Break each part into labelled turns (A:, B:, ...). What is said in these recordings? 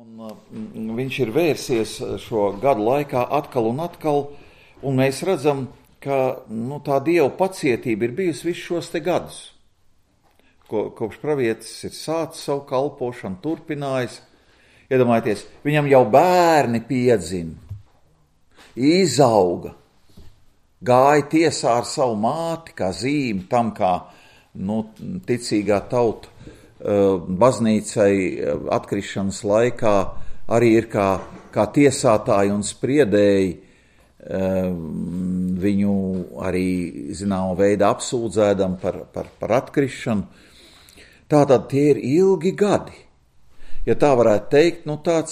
A: Viņš ir vērsies šo gadu laikā atkal un atkal, un mēs redzam, ka tā Dieva pacietība ir bijusi visus šos te gadus. Kopš pravietis ir sācis savu kalpošanu, turpinājis. Iedomājieties, viņam jau bērni piedzima, izauga, gāja tiesā ar savu māti, kā zīmi tam, kā ticīgā tauta baznīcai atkrišanas laikā arī ir kā tiesātāji un spriedēji, viņu arī zināmā veidā apsūdzēdam par atkrišanu. Tātad tie ir ilgi gadi. Ja tā varētu teikt, tāds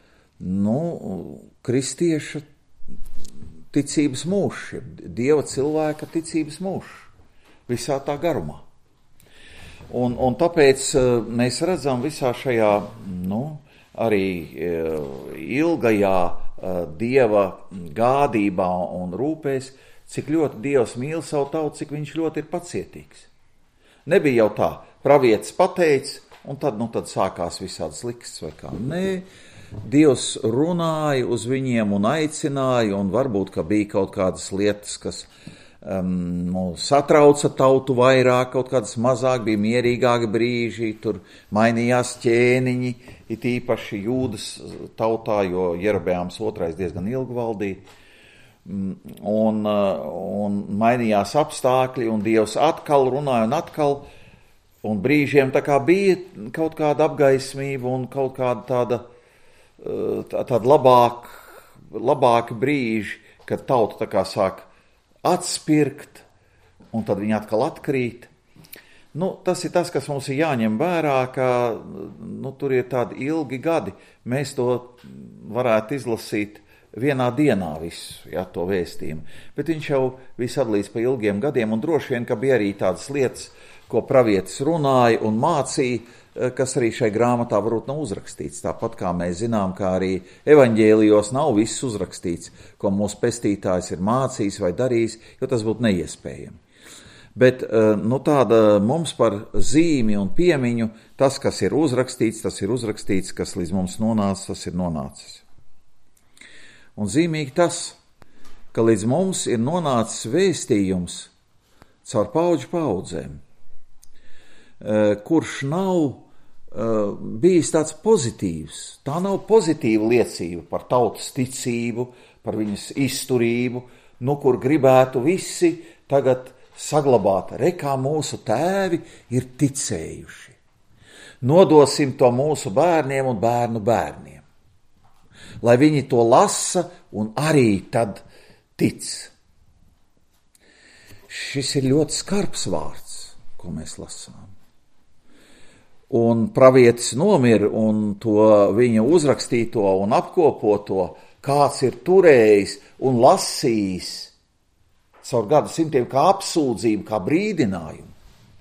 A: kristieša ticības mūžs, Dieva cilvēka ticības mūžs visā tā garumā. Un tāpēc mēs redzam visā šajā arī ilgajā Dieva gādībā un rūpēs, cik ļoti Dievs mīl savu tautu, cik viņš ļoti ir pacietīgs. Nebija jau tā, pravietis pateicis, un tad sākās visādas likstas vai kā. Nē, Dievs runāja uz viņiem un aicināja, un varbūt, ka bija kaut kādas lietas, kas satrauca tautu vairāk, kaut kādas mazāk, bija mierīgāki brīži, tur mainījās ķēniņi, it īpaši Jūdas tautā, jo Jerobeāms II diezgan ilgi valdīja, un mainījās apstākļi, un Dievs atkal runāja un atkal, un brīžiem tā kā bija kaut kāda apgaismība un kaut kāda tāda labāki brīži, kad tauta tā kā sāk atspirkt, un tad viņi atkal atkrīt. Tas ir tas, kas mums ir jāņem vērā, ka tur ir tādi ilgi gadi. Mēs to varētu izlasīt vienā dienā visu, to vēstījumu. Bet viņš jau visu atlīdz pa ilgiem gadiem, un droši vien, ka bija arī tādas lietas, ko pravietis runāja un mācīja, kas arī šai grāmatā varbūt nav uzrakstīts. Tāpat kā mēs zinām, kā arī evaņģēlijos nav viss uzrakstīts, ko mūsu pestītājs ir mācījis vai darījis, jo tas būtu neiespējami. Bet tāda mums par zīmi un piemiņu, tas, kas ir uzrakstīts, kas līdz mums nonāca, tas ir nonācis. Un zīmīgi tas, ka līdz mums ir nonācis vēstījums caur paudžu paudzēm, kurš nav bijis tāds pozitīvs. Tā nav pozitīva liecība par tautas ticību, par viņas izturību, kur gribētu visi tagad saglabāt. Kā mūsu tēvi ir ticējuši. Nodosim to mūsu bērniem un bērnu bērniem, lai viņi to lasa un arī tad tic. Šis ir ļoti skarbs vārds, ko mēs lasām. Un pravietis nomira, un to viņa uzrakstīto un apkopoto kāds ir turējis un lasījis caur gadu simtiem kā apsūdzību, kā brīdinājumu.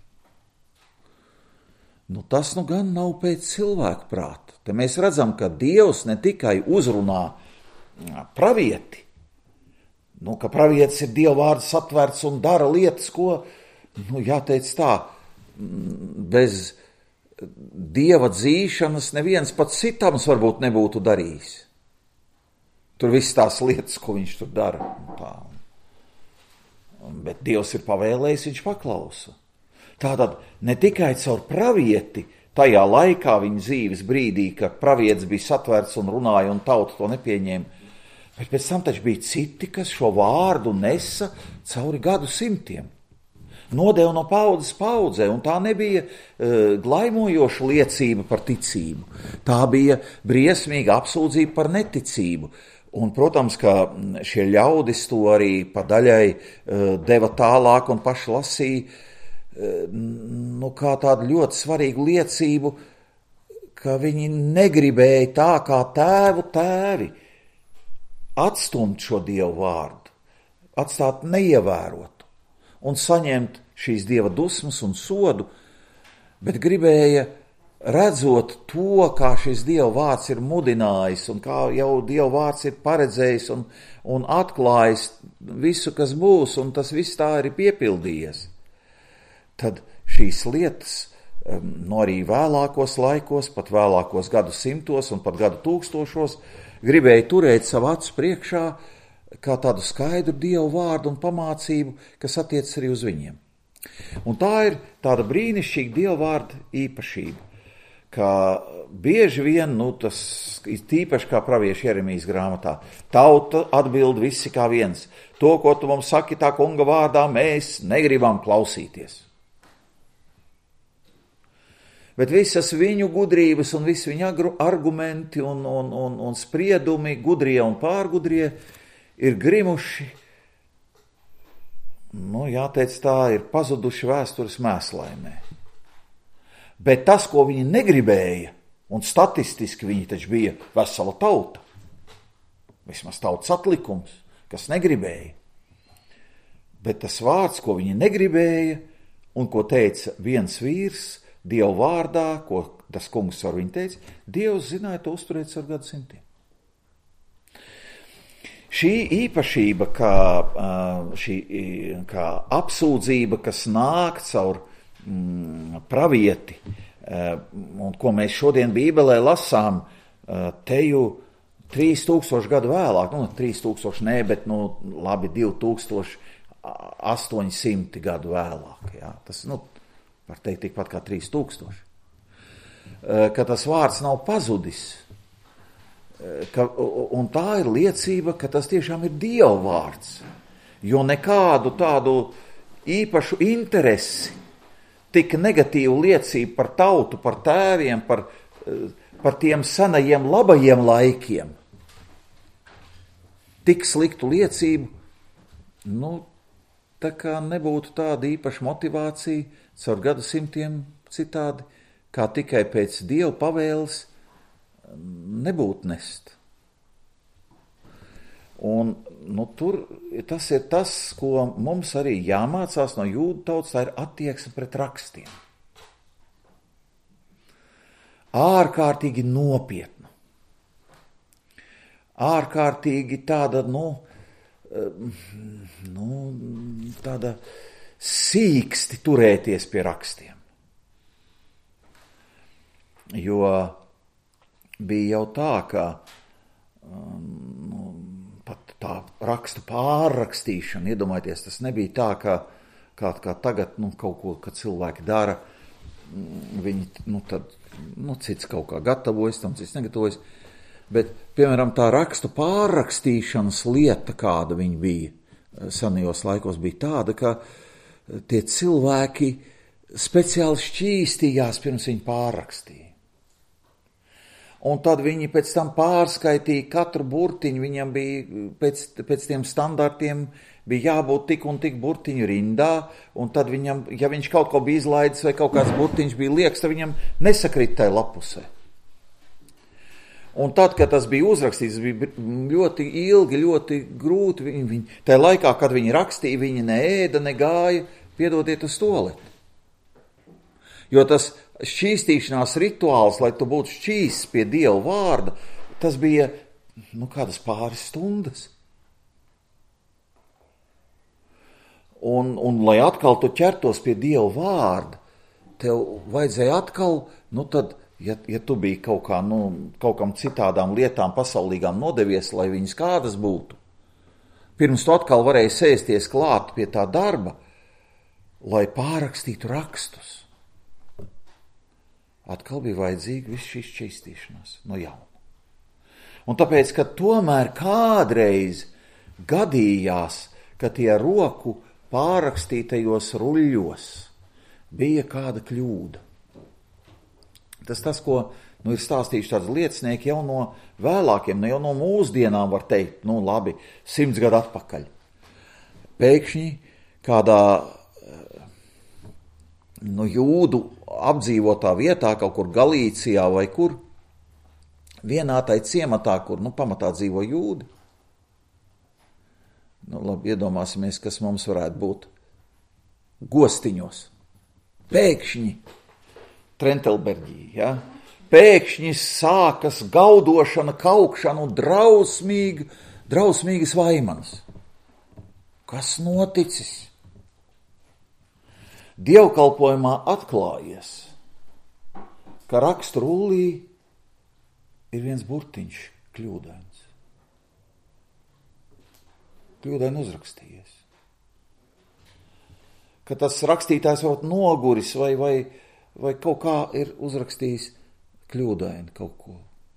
A: Tas gan nav pēc cilvēku prāta. Te mēs redzam, ka Dievs ne tikai uzrunā pravieti, ka pravietis ir Dieva vārda satverts un dara lietas, ko, jāteic tā, bez Dieva dzīšanas neviens pats citams varbūt nebūtu darījis. Tur viss tās lietas, ko viņš tur dara. Bet Dievs ir pavēlējis, viņš paklausa. Tātad ne tikai caur pravieti tajā laikā viņa dzīves brīdī, kad pravietis bija satverts un runāja un tauta to nepieņēma, bet pēc tam taču bija citi, kas šo vārdu nesa cauri gadu simtiem. Nodeva no paudzes paudzē, un tā nebija glaimojoša liecība par ticību. Tā bija briesmīga apsūdzība par neticību. Un, protams, ka šie ļaudis to arī pa daļai deva tālāk un paši lasīja kā tādu ļoti svarīgu liecību, ka viņi negribēja tā kā tēvi atstumt šo Dievu vārdu, atstāt neievērotu un saņemt šīs Dieva dusmas un sodu, bet gribēja, redzot to, kā šis Dieva vārds ir mudinājis un kā jau Dieva vārds ir paredzējis un atklājis visu, kas būs, un tas viss tā ir piepildījies. Tad šīs lietas arī vēlākos laikos, pat vēlākos gadsimtos un pat gadu tūkstošos, gribēja turēt savu acu priekšā kā tādu skaidru Dievu vārdu un pamācību, kas attiec arī uz viņiem. Un tā ir tāda brīnišķīga Dievu vārda īpašība, ka bieži vien, tas ir tīpaši kā pravieša Jeremijas grāmatā, tauta atbild visi kā viens. To, ko tu mums saki tā kunga vārdā, mēs negribam klausīties. Bet visas viņu gudrības un visi viņu argumenti un spriedumi, gudrie un pārgudrie, ir grimuši, jāteic tā, ir pazuduši vēstures mēslainē. Bet tas, ko viņi negribēja, un statistiski viņi taču bija vesela tauta, vismaz tautas atlikums, kas negribēja. Bet tas vārds, ko viņi negribēja, un ko teica viens vīrs, Dievu vārdā, ko tas kungs ar viņu teica, Dievs zināja to uzturēt ar gadsimtiem. Šī īpašība, kā apsūdzība, kas nāk caur pravieti, un ko mēs šodien Bībelē lasām, teju 3000 gadu vēlāk, 3000 ne, bet labi 2800 gadu vēlāk. Jā. Tas, var teikt tikpat kā 3000. Ka tas vārds nav pazudis. Un tā ir liecība, ka tas tiešām ir Dieva vārds. Jo nekādu tādu īpašu interesi, tik negatīvu liecību par tautu, par tēviem, par tiem senajiem labajiem laikiem, tik sliktu liecību, tā kā nebūtu tāda īpaša motivācija caur gadsimtiem citādi, kā tikai pēc Dieva pavēles nebūtu nest. Un tas ir tas, ko mums arī jāmācās no jūdu tautas, tā ir attieksme pret rakstiem. Ārkārtīgi nopietna. Ārkārtīgi tāda, tāda sīksti turēties pie rakstiem. Jo bija jau tā, ka pat tā rakstu pārrakstīšana, iedomājieties, tas nebija tā, kā tagad, kaut ko, kad cilvēki dara, viņi, cits kaut kā gatavojas, tam cits negatavojas, bet, piemēram, tā rakstu pārrakstīšanas lieta, kāda viņa bija senajos laikos, bija tāda, ka tie cilvēki speciāli šķīstījās pirms viņi pārrakstīja. Un tad viņi pēc tam pārskaitīja katru burtiņu, viņam bija pēc tiem standartiem bija jābūt tik un tik burtiņu rindā, un tad viņam, ja viņš kaut ko bija izlaidis vai kaut kāds burtiņš bija lieks, tad viņam nesakrīt tai lapusē. Un tad, kad tas bija uzrakstīts, bija ļoti ilgi, ļoti grūti. Tajā laikā, kad viņi rakstīja, viņi ne ēda, ne gāja, piedodiet uz toaleti. Jo tas šķīstīšanās rituāls, lai tu būtu šķīsts pie Dieva vārda, tas bija, kādas pāris stundas. Un lai atkal tu ķertos pie Dieva vārda, tev vajadzēja atkal, tad, ja tu biji kaut kam citādām lietām pasaulīgām nodevies, lai viņas kādas būtu, pirms tu atkal varēji sēsties klāt pie tā darba, lai pārrakstītu rakstus. Atkal bija vajadzīga viss šīs šķīstīšanās no jauna. Un tāpēc, ka tomēr kādreiz gadījās, ka tie roku pārrakstītajos ruļļos bija kāda kļūda. Tas, ko ir stāstījuši tāds liecinieki jau no vēlākiem, jau no mūsdienām var teikt, labi, 100 gadu atpakaļ. Pēkšņi kādā jūdu apdzīvotā vietā, kaut kur Galīcijā vai kur, vienā tai ciematā, kur pamatā dzīvo jūdi. Labi, iedomāsimies, kas mums varētu būt Gostiņos. Pēkšņi Trentelberģī, ja? Pēkšņi sākas gaudošana, kaukšana un drausmīgas vaimanas. Kas noticis? Dievkalpojumā atklājies, ka rakstu rullī ir viens burtiņš kļūdains. Kļūdaini uzrakstījies. Ka tas rakstītājs varbūt noguris vai kaut kā ir uzrakstījis kļūdaini kaut ko.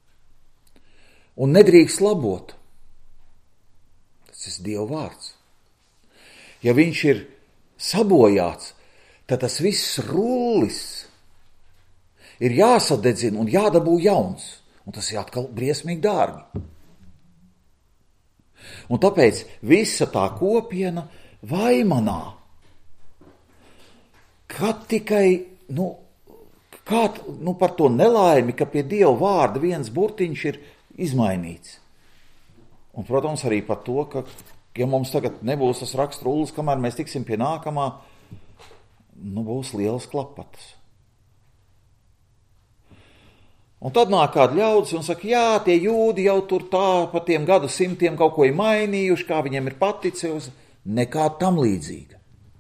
A: Un nedrīkst labot. Tas ir Dieva vārds. Ja viņš ir sabojāts, tad tas viss rullis ir jāsadedzina un jādabū jauns. Un tas ir atkal briesmīgi dārgi. Un tāpēc visa tā kopiena vaimanā. Kad tikai, par to nelaimi, ka pie Dieva vārda viens burtiņš ir izmainīts. Un, protams, arī par to, ka, ja mums tagad nebūs tas raksturullis, kamēr mēs tiksim pie nākamā, būs lielas klapatas. Un tad nāk kāda ļaudis un saka, jā, tie jūdi jau tur tā pa tiem gadu simtiem kaut ko ir mainījuši, kā viņiem ir paticis, nekā tam līdzīga.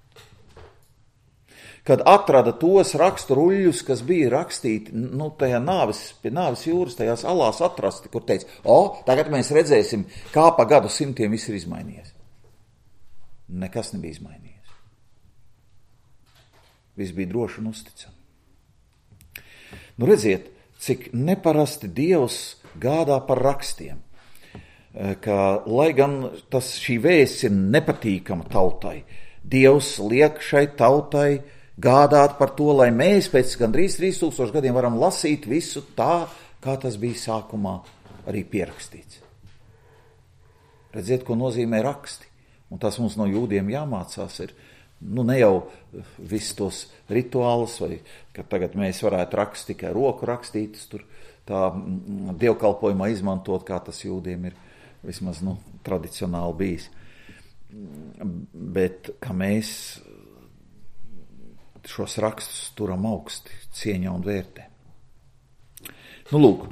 A: Kad atrada tos raksturuļļus, kas bija rakstīti, tajā pie nāves jūras, tajās alās atrasti, kur teica, tagad mēs redzēsim, kā pa gadu simtiem viss ir izmainījies. Nekas nebija izmainījies. Viss bija droši un uzticami. Redziet, cik neparasti Dievs gādā par rakstiem, ka, lai gan šī vēsts ir nepatīkama tautai, Dievs liek šai tautai gādāt par to, lai mēs pēc gandrīz 3000 gadiem varam lasīt visu tā, kā tas bija sākumā arī pierakstīts. Redziet, ko nozīmē raksti. Un tas mums no jūdiem jāmācās ir, ne jau visus tos rituālus, vai ka tagad mēs varētu rakstīt tikai roku rakstītus, tur tā dievkalpojumā izmantot, kā tas jūdiem ir vismaz tradicionāli bijis. Bet ka mēs šos rakstus turam augsti, cieņā un vērtē. Lūk.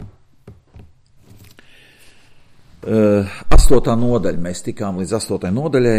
A: 8. nodaļa, mēs tikām līdz 8. nodaļai.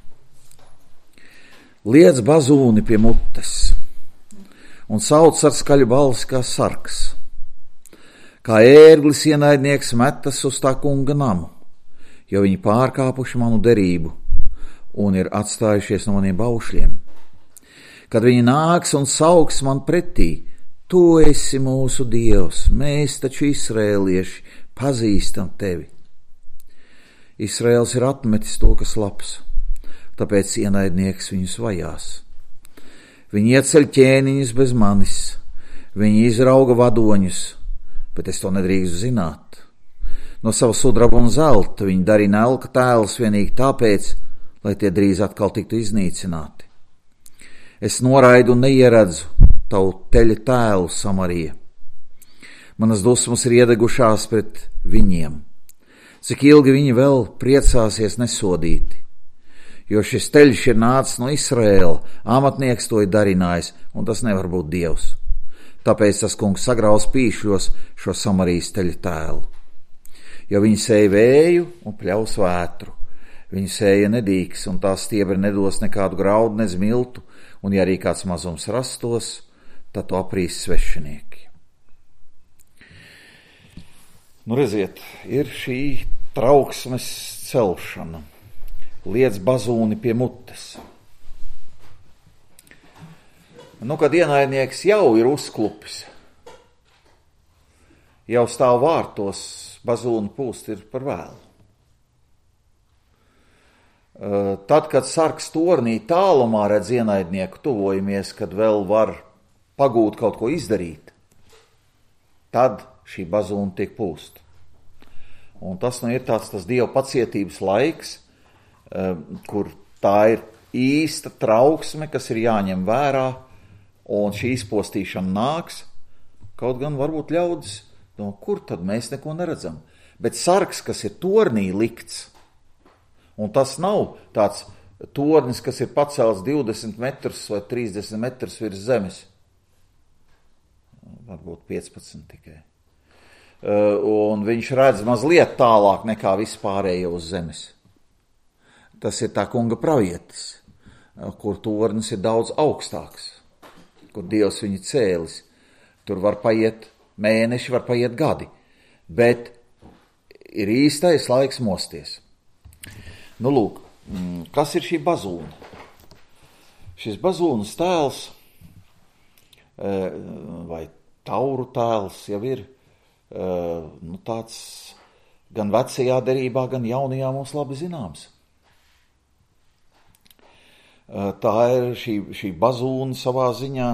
A: Liec bazūni pie mutes un sauc ar skaļu balsi kā sarks. Kā ērglis ienaidnieks metas uz tā kunga namu, jo viņi pārkāpuši manu derību un ir atstājušies no maniem baušļiem. Kad viņi nāks un sauks man pretī, tu esi mūsu Dievs, mēs taču izrēlieši pazīstam tevi. Izrēls ir atmetis to, kas labs, tāpēc ienaidnieks viņus vajās. Viņi ieceļ ķēniņus bez manis, viņi izrauga vadoņus, bet es to nedrīkstu zināt. No sava sudraba un zelta viņi darina elka tēlus vienīgi tāpēc, lai tie drīz atkal tiktu iznīcināti. Es noraidu un neieredzu tavu teļa tēlu, Samarija. Manas dusmas ir iedegušās pret viņiem. Cik ilgi viņi vēl priecāsies nesodīti? Jo šis teļš ir nācis no Izraēla, amatnieks to ir darinājis, un tas nevar būt Dievs. Tāpēc tas kungs sagraus pīšļos šo Samarijas teļa tēlu. Jo viņi sēja vēju un pļaus vētru. Viņi sēja nedīgs, un tās stiebri nedos nekādu graudu, ne smiltu, un ja arī kāds mazums rastos, tad to aprīs svešinieki. Redziet, ir šī trauksmes celšana. Liec bazūni pie mutes. Kad ienaidnieks jau ir uzklupis, jau stāv vārtos, bazūni pūst ir par vēlu. Tad, kad sargs tornī tālumā redz ienaidnieku tuvojamies, kad vēl var pagūt kaut ko izdarīt, tad šī bazūna tiek pūst. Un tas ir tas Dieva pacietības laiks, kur tā ir īsta trauksme, kas ir jāņem vērā, un šī izpostīšana nāks, kaut gan varbūt ļaudis, kur tad mēs neko neredzam. Bet sargs, kas ir tornī likts, un tas nav tāds tornis, kas ir pacelts 20 metrus vai 30 metrus virs zemes. Varbūt 15 tikai. Un viņš redz mazliet tālāk nekā vispārējo uz zemes. Tas ir tā kunga pravietis, kur tornis ir daudz augstāks, kur Dievs viņu cēlis. Tur var paiet mēneši, var paiet gadi, bet ir īstais laiks mosties. Nu, lūk, kas ir šī bazūna? Šis bazūnas tēls, vai tauru tēls jau ir, tāds gan vecajā derībā, gan jaunajā mums labi zināms. Tā ir šī bazūna savā ziņā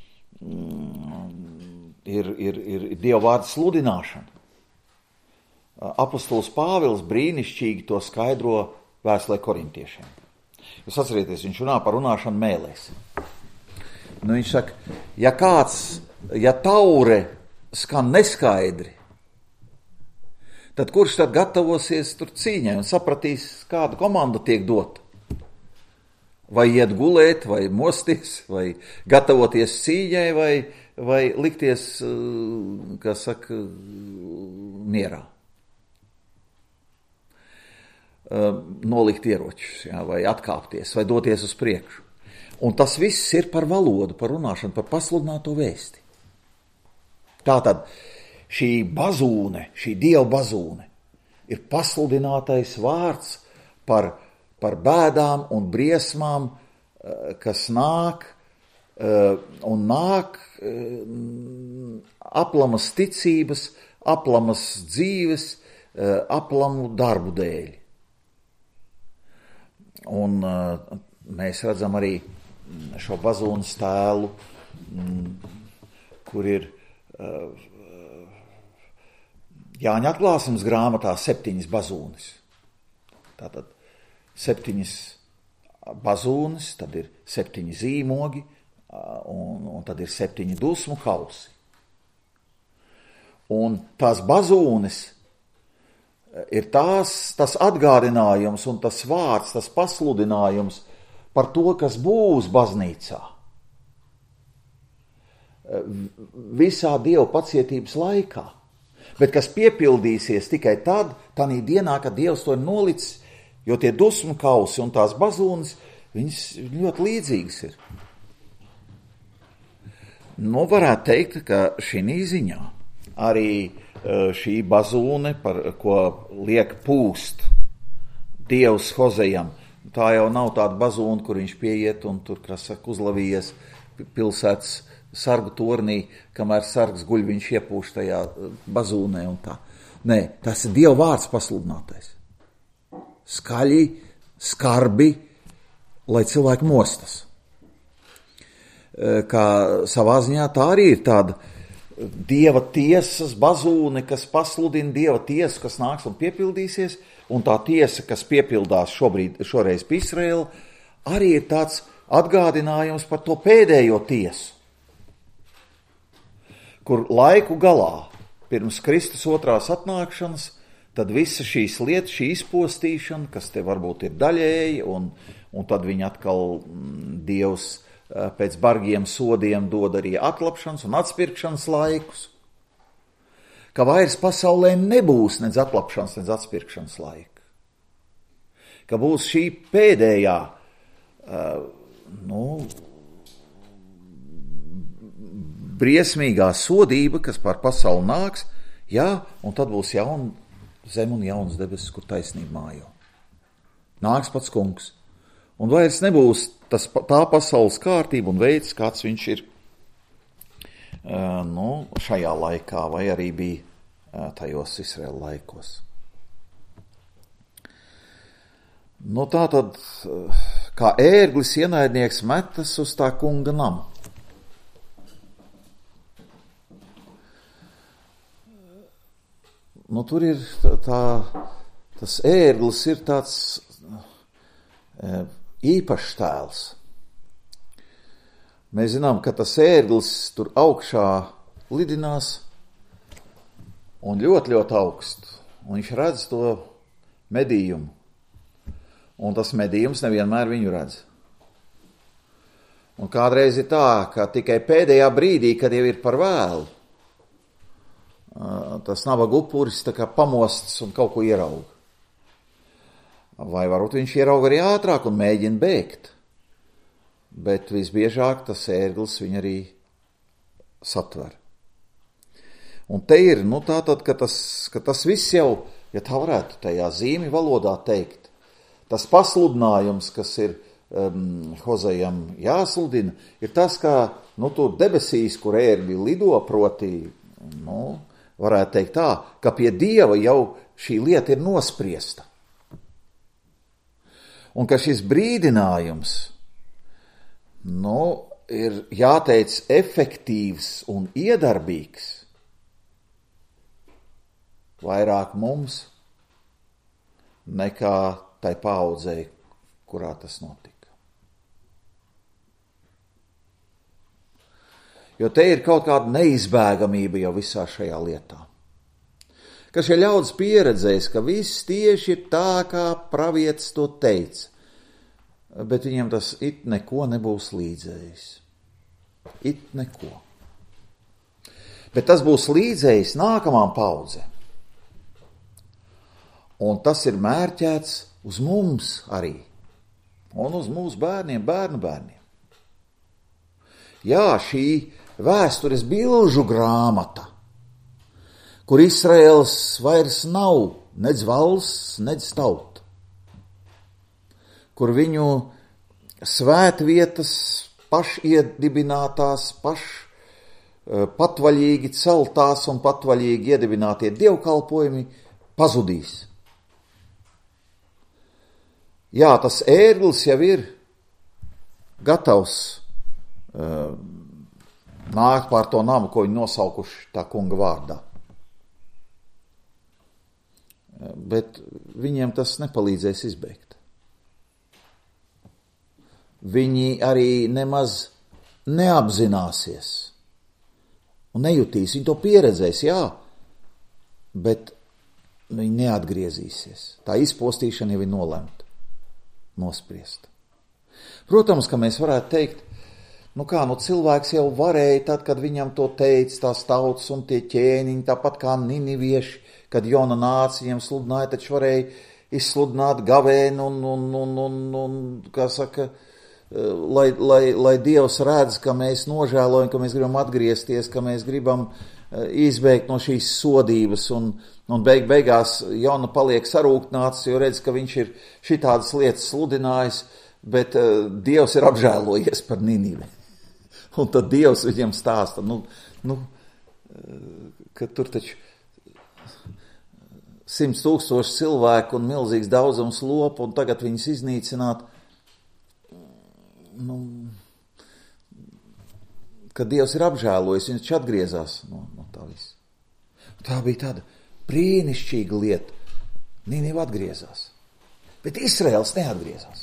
A: ir Dieva vārda sludināšana. Apostols Pāvils brīnišķīgi to skaidro vēstulē korintiešiem. Jūs atcerieties, viņš runā par runāšanu mēlēs. Nu, viņš saka, ja taure skan neskaidri, tad kurš tad gatavosies tur cīņai un sapratīs, kāda komanda tiek dota? Vai iet gulēt, vai mosties, vai gatavoties cīņai, vai likties, kā saka, mierā. Nolikt ieročus, vai atkāpties, vai doties uz priekšu. Un tas viss ir par valodu, par runāšanu, par pasludināto vēsti. Tātad šī bazūne, šī Dieva bazūne ir pasludinātais vārds par bēdām un briesmām, kas nāk aplamas ticības, aplamas dzīves, aplamu darbu dēļ. Un mēs redzam arī šo bazūnas tēlu, kur ir Jāņa atklāsmes grāmatā 7 bazūnes. Tātad 7 bazūnes, tad ir 7 zīmogi, un tad ir 7 dusmu kausi. Un tās bazūnes ir tas atgādinājums un tas vārds, tas pasludinājums par to, kas būs baznīcā. Visā Dieva pacietības laikā, bet kas piepildīsies tikai tad, tanī dienā, kad Dievs to ir nolicis, jo tie dusmu kausi un tās bazūnes, viņas ļoti līdzīgas ir. Nu, varētu teikt, ka šī ziņā arī šī bazūne, par ko liek pūst Dievs Hozejam, tā jau nav tāda bazūna, kur viņš pieiet un tur, kas saka, uzlavījies pilsētas sargu tornī, kamēr sargs guļ, viņš iepūš tajā bazūnē un tā. Nē, tas ir Dieva vārds pasludinātais. Skaļi, skarbi, lai cilvēki mostas. Kā savā ziņā tā arī ir tāda Dieva tiesas bazūne, kas pasludina Dieva tiesu, kas nāks un piepildīsies, un tā tiesa, kas piepildās šoreiz pie Izraēla, arī ir tāds atgādinājums par to pēdējo tiesu, kur laiku galā, pirms Kristus otrās atnākšanas, tad visa šīs lietas, šī izpostīšana, kas te varbūt ir daļēji, un tad viņi atkal Dievs pēc bargiem sodiem dod arī atlapšanas un atspirkšanas laikus, ka vairs pasaulē nebūs nedz atlapšanas, nedz atspirkšanas laika. Ka būs šī pēdējā, briesmīgā sodība, kas par pasauli nāks, un tad būs jauna zeme un jaunas debesis, kur taisnība mājo. Nāks pats kungs. Un vairs nebūs tā pasaules kārtība un veids, kāds viņš ir šajā laikā, vai arī bija tajos Izraēla laikos. Tā tad, kā ērglis ienaidnieks metas uz tā kunga namu. Tur ir tas ērglis ir tāds īpašs tēls. Mēs zinām, ka tas ērglis tur augšā lidinās un ļoti, ļoti augstu. Un viņš redz to medījumu. Un tas medījums nevienmēr viņu redz. Un kādreiz ir tā, ka tikai pēdējā brīdī, kad jau ir par vēlu, tas nabaga upuris tā kā pamosts un kaut ko ierauga. Vai varbūt viņš ierauga arī ātrāk un mēģina bēgt, bet visbiežāk tas ērglis viņu arī satver. Un te ir, tātad, ka tas viss jau, ja tā varētu tajā zīmi valodā teikt, tas pasludinājums, kas ir Hozejam jāsludina, ir tas, ka, tur debesīs, kur ērgļi lido, proti, varētu teikt tā, ka pie Dieva jau šī lieta ir nospriesta. Un ka šis brīdinājums, ir jāteic efektīvs un iedarbīgs, vairāk mums nekā tai paaudzei, kurā tas notika. Jo te ir kaut kāda neizbēgamība jau visā šajā lietā. Ka šie ļaudis pieredzēs, ka viss tieši ir tā, kā pravietis to teica, bet viņam tas it neko nebūs līdzējis. It neko. Bet tas būs līdzējis nākamām paudzēm. Un tas ir mērķēts uz mums arī. Un uz mūsu bērniem, bērnu bērniem. Jā, šī vēstures bilžu grāmata, kur Izraels vairs nav nedz valsts, nedz tauta, kur viņu svētvietas pašiedibinātās, patvaļīgi celtās un patvaļīgi iedibinātie dievkalpojumi pazudīs. Jā, tas ērglis jau ir gatavs nākt pār to namu, ko viņi nosaukuši tā kunga vārdā. Bet viņiem tas nepalīdzēs izbeigt. Viņi arī nemaz neapzināsies un nejutīs. Viņi to pieredzēs, jā, bet viņi neatgriezīsies. Tā izpostīšana jau ir nolemta, nospriesta. Protams, ka mēs varētu teikt, cilvēks jau varēja tad, kad viņam to teica, tās tautas un tie ķēniņi, tāpat kā ninivieši, kad Jona nāca, viņiem sludināja, taču varēja izsludināt gavēnu un kā saka, lai Dievs redz, ka mēs nožēlojam, ka mēs gribam atgriezties, ka mēs gribam izbeigt no šīs sodības, un beigās Jona paliek sarūktināts, jo redz, ka viņš ir šitādas lietas sludinājis, bet Dievs ir apžēlojies par Ninivi. Un tad Dievs viņam stāsta, ka tur taču 100,000 cilvēku un milzīgs daudzums lopu, un tagad viņus iznīcināt, ka Dievs ir apžēlojis, viņš atgriezās no tā visa. Tā bija tāda brīnišķīga lieta. Niniva atgriezās, bet Izraels neatgriezās.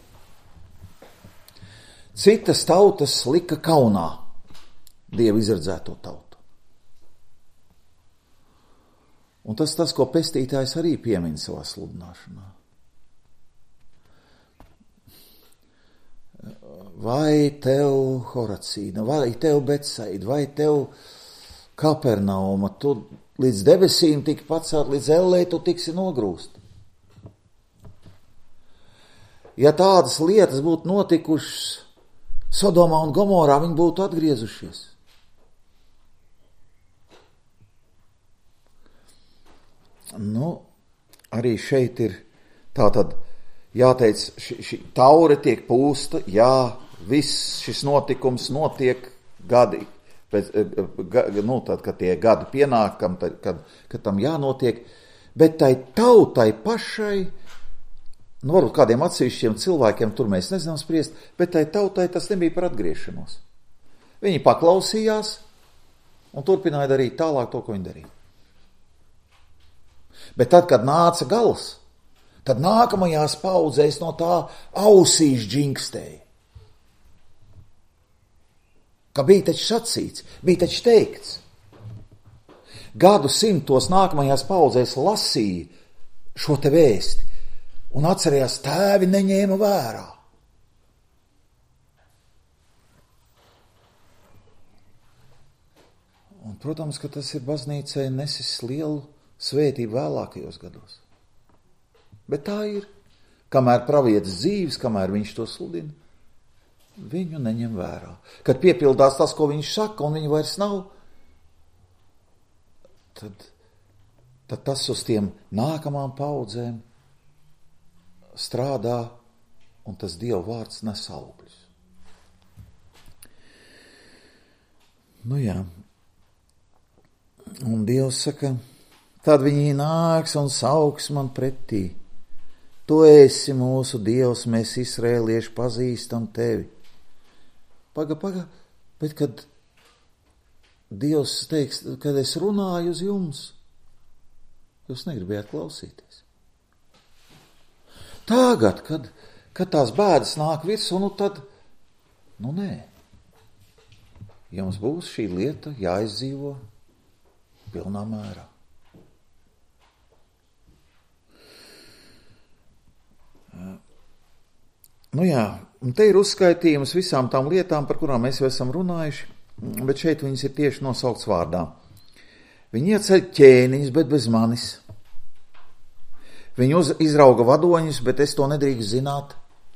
A: Citas tautas lika kaunā Dievu izredzēto tautu. Un tas, ko pestītājs arī piemin savā sludināšanā. Vai tev Horacīna, vai tev Betsaida, vai tev Kapernauma, tu līdz debesīm tiki pacelt, līdz ellē tu tiksi nogrūst. Ja tādas lietas būtu notikušas Sodomā un Gomorā, viņi būtu atgriezušies. Arī šeit ir tātad jāteic, šī taure tiek pūsta, jā, viss šis notikums notiek gadi, tad, kad tie gadi pienāk, kad tam jānotiek, bet tai tautai pašai, varbūt kādiem atsevišķiem cilvēkiem tur mēs nezinām spriest, bet tai tautai tas nebija par atgriešanos. Viņi paklausījās un turpināja darīt tālāk to, ko viņi darīja. Bet tad, kad nāca gals, tad nākamajās paudzēs no tā ausīs džingstēja. Ka bija taču sacīts, bija taču teikts. Gadu simtos nākamajās paudzēs lasīja šo te vēsti un atcerējās, tēvi neņēma vērā. Un, protams, ka tas ir baznīcai nesis lielu svētību vēlākajos gados. Bet tā ir. Kamēr pravietis dzīves, kamēr viņš to sludina, viņu neņem vērā. Kad piepildās tas, ko viņš saka, un viņu vairs nav, tad tas uz tiem nākamām paudzēm strādā, un tas Dieva vārds nes augļus. Nu jā. Un Dievs saka, tad viņi nāks un sauks man pretī. Tu esi mūsu Dievs, mēs Izraēlieši pazīstam tevi. Paga, bet kad Dievs teiks, kad es runāju uz jums, jūs negribējāt klausīties. Tagad, kad tās bēdas nāk virsū, tad, nē. Jums būs šī lieta jāizdzīvo pilnā mērā. Nu jā, un te ir uzskaitījums visām tām lietām, par kurām mēs jau esam runājuši, bet šeit viņas ir tieši nosaukts vārdā. Viņi ieceļ ķēniņus, bet bez manis. Viņi izrauga vadoņus, bet es to nedrīkst zināt.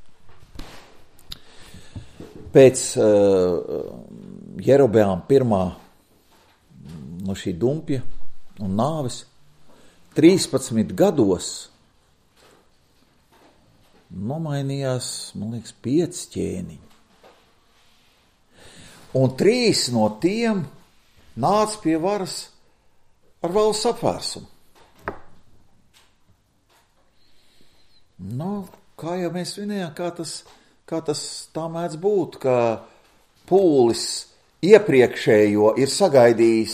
A: Pēc Jerobeām pirmā no šī dumpja un nāves 13 gados nomainījās, man liekas, 5 ķēniņi. Un 3 no tiem nāca pie varas ar valsts apvērsumu. Nu, kā jau mēs vinējām, kā tas tā mēdz būt, ka pūlis iepriekšējo ir sagaidījis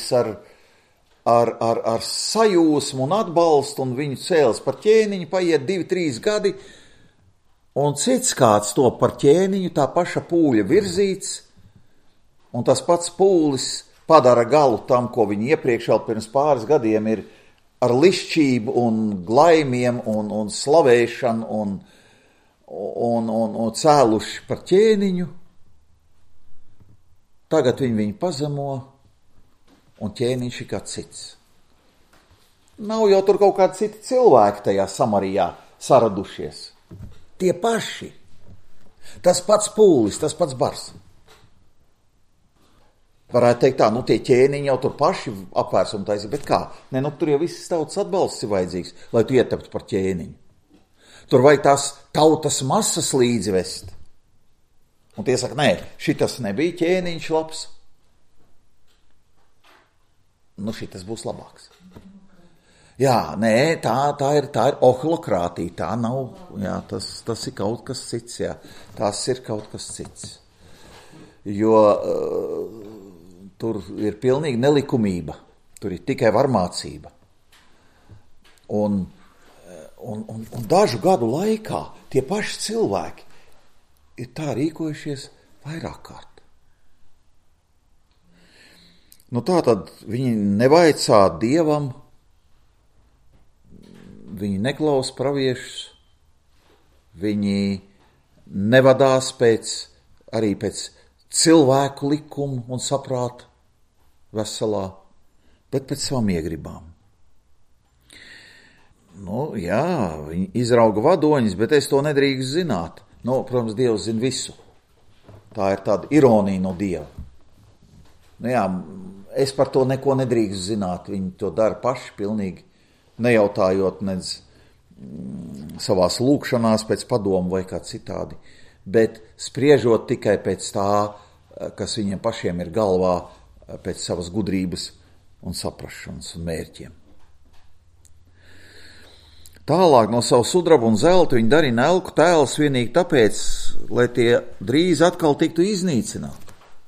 A: ar sajūsmu un atbalstu, un viņu cēlis par ķēniņu, paiet 2-3 gadi, un cits kāds to par ķēniņu, tā paša pūļa virzīts, un tas pats pūlis padara galu tam, ko viņi iepriekš vēl pirms pāris gadiem ir ar lišķību un glaimiem un slavēšanu un cēluši par ķēniņu. Tagad viņu pazemo, un ķēniņš ir kāds cits. Nav jau tur kaut kādi citi cilvēki tajā Samarijā saradušies. Tie paši. Tas pats pūlis, tas pats bars. Varētu teikt tā, tie ķēniņi jau tur paši apvērsumu taisīja, bet kā? Tur jau visas tautas atbalsts ir vajadzīgs, lai tu ietaptu par ķēniņu. Tur vajag tās tautas masas līdzvest. Un tie saka, nē, šitas nebija ķēniņš labs. Šitas būs labāks. Jā, nē, tā ir ohlokrātija, tā nav, jā, tas ir kaut kas cits, jā, tas ir kaut kas cits. Jo tur ir pilnīgi nelikumība, tur ir tikai varmācība. Un dažu gadu laikā tie paši cilvēki ir tā rīkojušies vairāk kārt. Tā tad viņi nevaicā Dievam, viņi neklausa praviešus, viņi nevadās pēc cilvēku likumu un saprāta veselā, bet pēc savām iegribām. Jā, viņi izrauga vadoņus, bet es to nedrīkst zināt. Protams, Dievs zina visu. Tā ir tāda ironija no Dieva. Jā, es par to neko nedrīkst zināt. Viņi to dara paši pilnīgi, nejautājot nedz savās lūkšanās pēc padomu vai kā citādi, bet spriežot tikai pēc tā, kas viņiem pašiem ir galvā, pēc savas gudrības un saprašanas un mērķiem. Tālāk no savu sudrabu un zeltu viņi darina elku tēlus vienīgi tāpēc, lai tie drīz atkal tiktu iznīcināti.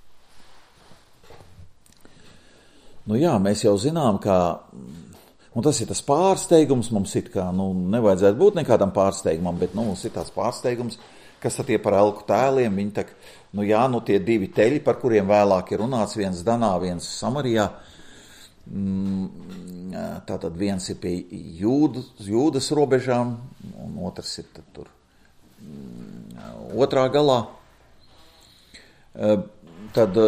A: Jā, mēs jau zinām, ka, un tas ir tas pārsteigums, mums it kā, nevajadzētu būt nekādam pārsteigumam, bet, mums ir tāds pārsteigums, kas tad tie par elku tēliem, viņi tak, tie 2 teļi, par kuriem vēlāk ir runāts, viens Danā, viens Samarijā, tātad viens ir pie Jūdas robežām, un otrs ir tur otrā galā. Tad,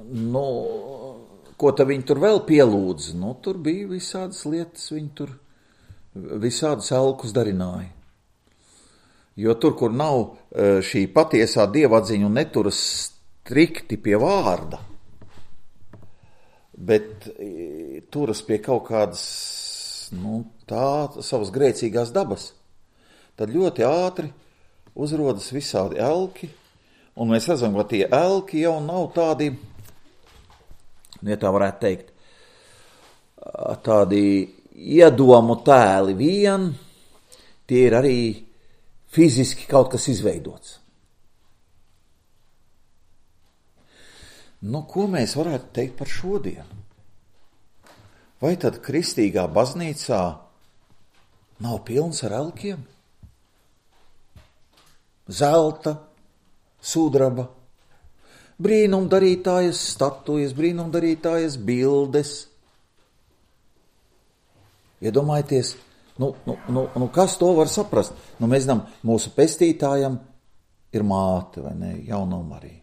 A: ko tad viņi tur vēl pielūdz? Tur bija visādas lietas, viņi tur visādus elkus darināja. Jo tur, kur nav šī patiesā dievatziņa un neturas strikti pie vārda, bet turas pie kaut kādas, savas grēcīgās dabas, tad ļoti ātri uzrodas visādi elki, un mēs redzam, ka tie elki jau nav tādi, ja tā varētu teikt, tādi iedomu tēli vien, tie ir arī fiziski kaut kas izveidots. Ko mēs varētu teikt par šodienu? Vai tad kristīgā baznīcā nav pilns ar elkiem? Zelta, sudraba, brīnumdarītājas statujas, brīnumdarītājas bildes. Iedomājieties, kas to var saprast? Mēs zinām, mūsu pestītājam ir māte, vai ne, jaunā Marija.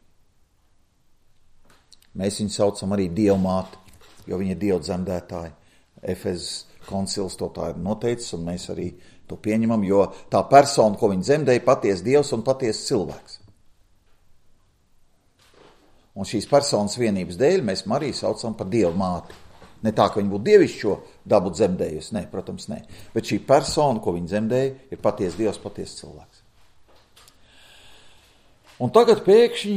A: Mēs viņu saucam arī Dievmāti, jo viņa ir Dieva dzemdētāja. Efezes koncils to tā ir noteicis, un mēs arī to pieņemam, jo tā persona, ko viņa dzemdēja, patiesi Dievs un patiesi cilvēks. Un šīs personas vienības dēļ mēs Mariju saucam par Dievmāti. Ne tā, ka viņa būtu dievišķo dabu dzemdējusi, ne, protams, ne. Bet šī persona, ko viņa dzemdēja, ir patiesi Dievs, patiesi cilvēks. Un tagad pēkšņi,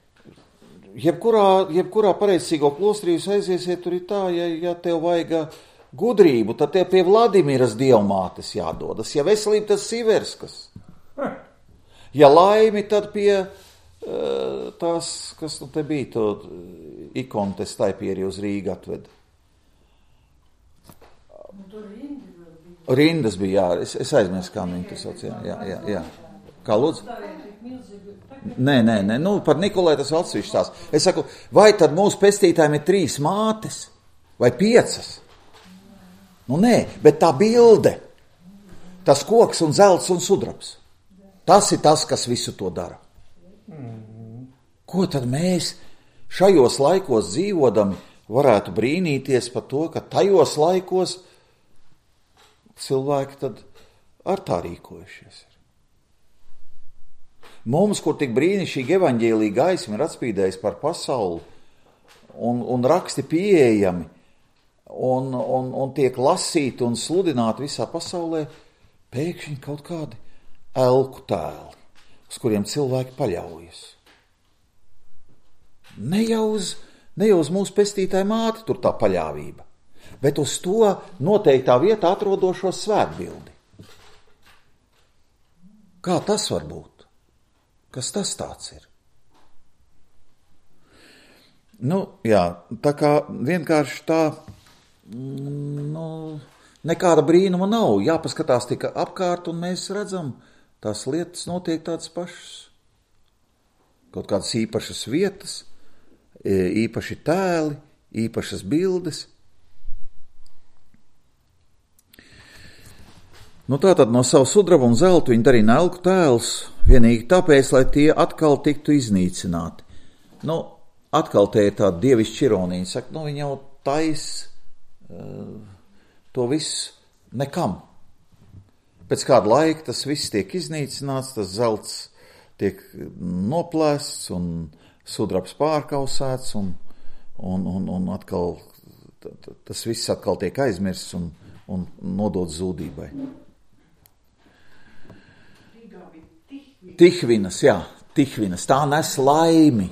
A: jebkurā pareizsīgo klostrī jūs aiziesiet, tur ir tā, ja tev vajag gudrību, tad tev pie Vladimiras Dievmātes jādodas. Ja veselība, tad Siverskas. Ja laimi, tad pie tās, kas te bija, to ikonu te Staipieri uz Rīgu atved. Rindas bija, jā, es aizmirsu, kā viņi to sauc, jā. Kā lūdzu? Nē, par Nikolai tas vēl atsevišķi tās. Es saku, vai tad mūsu pestītājiem ir 3 mātes? Vai 5? Nē, bet tā bilde, tas koks un zelts un sudrabs, tas ir tas, kas visu to dara. Ko tad mēs šajos laikos dzīvodami varētu brīnīties par to, ka tajos laikos cilvēki tad ar tā rīkojušies ir. Mums, kur tik brīnišķīgi evaņģēlija gaisma ir atspīdējis par pasauli un raksti pieejami un tiek lasīti un sludināti visā pasaulē, pēkšņi kaut kādi elku tēli, uz kuriem cilvēki paļaujas. Ne jau uz mūsu pestītāja māti tur tā paļāvība, bet uz to noteiktā vietā atrodošo svētbildi. Kā tas var būt? Kas tas tāds ir? Tā kā vienkārši tā, nekāda brīnuma nav. Jāpaskatās tikai apkārt, un mēs redzam, tās lietas notiek tādas pašas. Kaut kādas īpašas vietas, īpaši tēli, īpašas bildes. Tātad no savu sudrabu un zeltu viņi darīja elku tēlus, vienīgi tāpēc, lai tie atkal tiktu iznīcināti. Atkal te ir tāda dievišķa ironija. Saka, viņi jau tais to visu nekam. Pēc kāda laika tas viss tiek iznīcināts, tas zelts tiek noplēsts un sudrabs pārkausēts un atkal tas viss atkal tiek aizmirsts un nodots zūdībai. Tihvinas, tā nes laimi.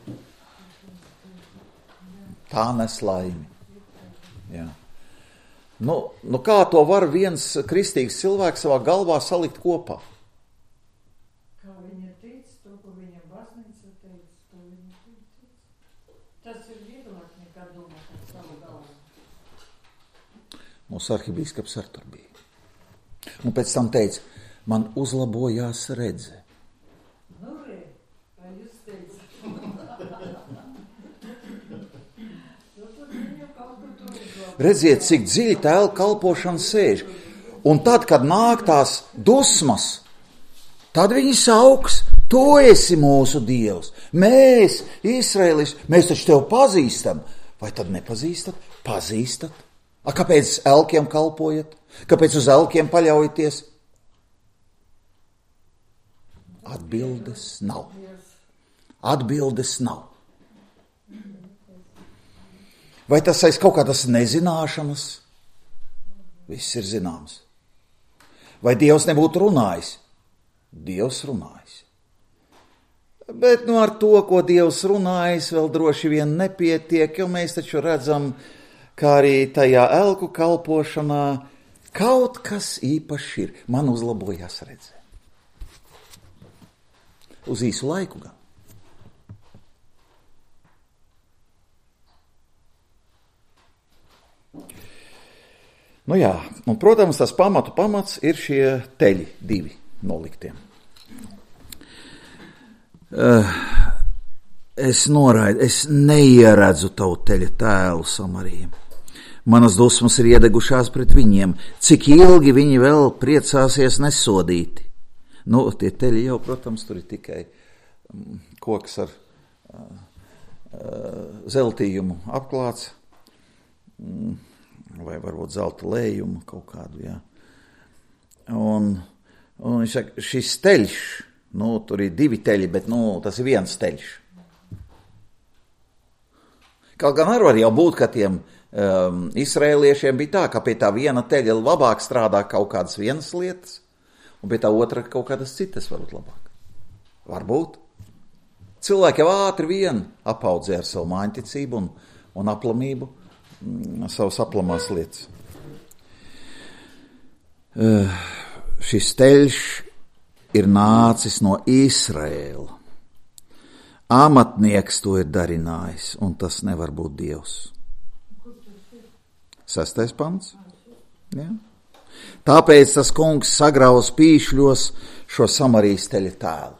A: Jā. Kā to var viens kristīgs cilvēks savā galvā salikt kopā?
B: Kā viņa teica, to, ko viņa baznīca teica, to viņa teica. Tas ir vieglāk nekā domāt ar savu galvu.
A: Mūsu arhibīskaps ar tur bija. Un pēc tam teica, man uzlabojās redze.
B: Kā jūs teicat?
A: Redziet, cik dziļi tā elku kalpošana sēž. Un tad, kad nāk tās dusmas, tad viņi sauks, tu esi mūsu Dievs. Mēs, Izraēliši, mēs taču tevi pazīstam. Vai tad nepazīstat? Pazīstat. Kāpēc elkiem kalpojat? Kāpēc uz elkiem paļaujaties? Atbildes nav. Vai tas aiz kaut kādas nezināšanas? Viss ir zināms. Vai Dievs nebūtu runājis? Dievs runājis. Bet ar to, ko Dievs runājis, vēl droši vien nepietiek, jo mēs taču redzam, kā arī tajā elku kalpošanā kaut kas īpašs ir. Man uzlabojās redzē. Uz īsu laiku gan. Nu jā, un, protams, tas pamats ir šie teļi, 2 noliktie. Es neieredzu tavu teļa tēlu, Samarija. Manas dusmas ir iedegušās pret viņiem. Cik ilgi viņi vēl priecāsies nesodīti? Nu, tie teļi jau, protams, tur ir tikai koks ar zeltījumu apklāts, vai varbūt zelta lējumu kaut kādu, jā. Un viņš saka, šis teļš, tur ir 2 teļi, bet, tas ir viens teļš. Kaut gan var jau būt, ka tiem izraēliešiem bija tā, ka pie tā viena teļa labāk strādā kaut kādas vienas lietas, un pie tā otra kaut kādas citas varbūt labāk. Varbūt. Cilvēki jau ātri vien apaudzē ar savu māņticību un aplamību, savas aplamās lietas. Šis teļš ir nācis no Izraēla. Amatnieks to ir darinājis, un tas nevar būt Dievs. 6. pants. Ja? Tāpēc tas kungs sagrauz pīšļos šo Samarijas teļa tēlu.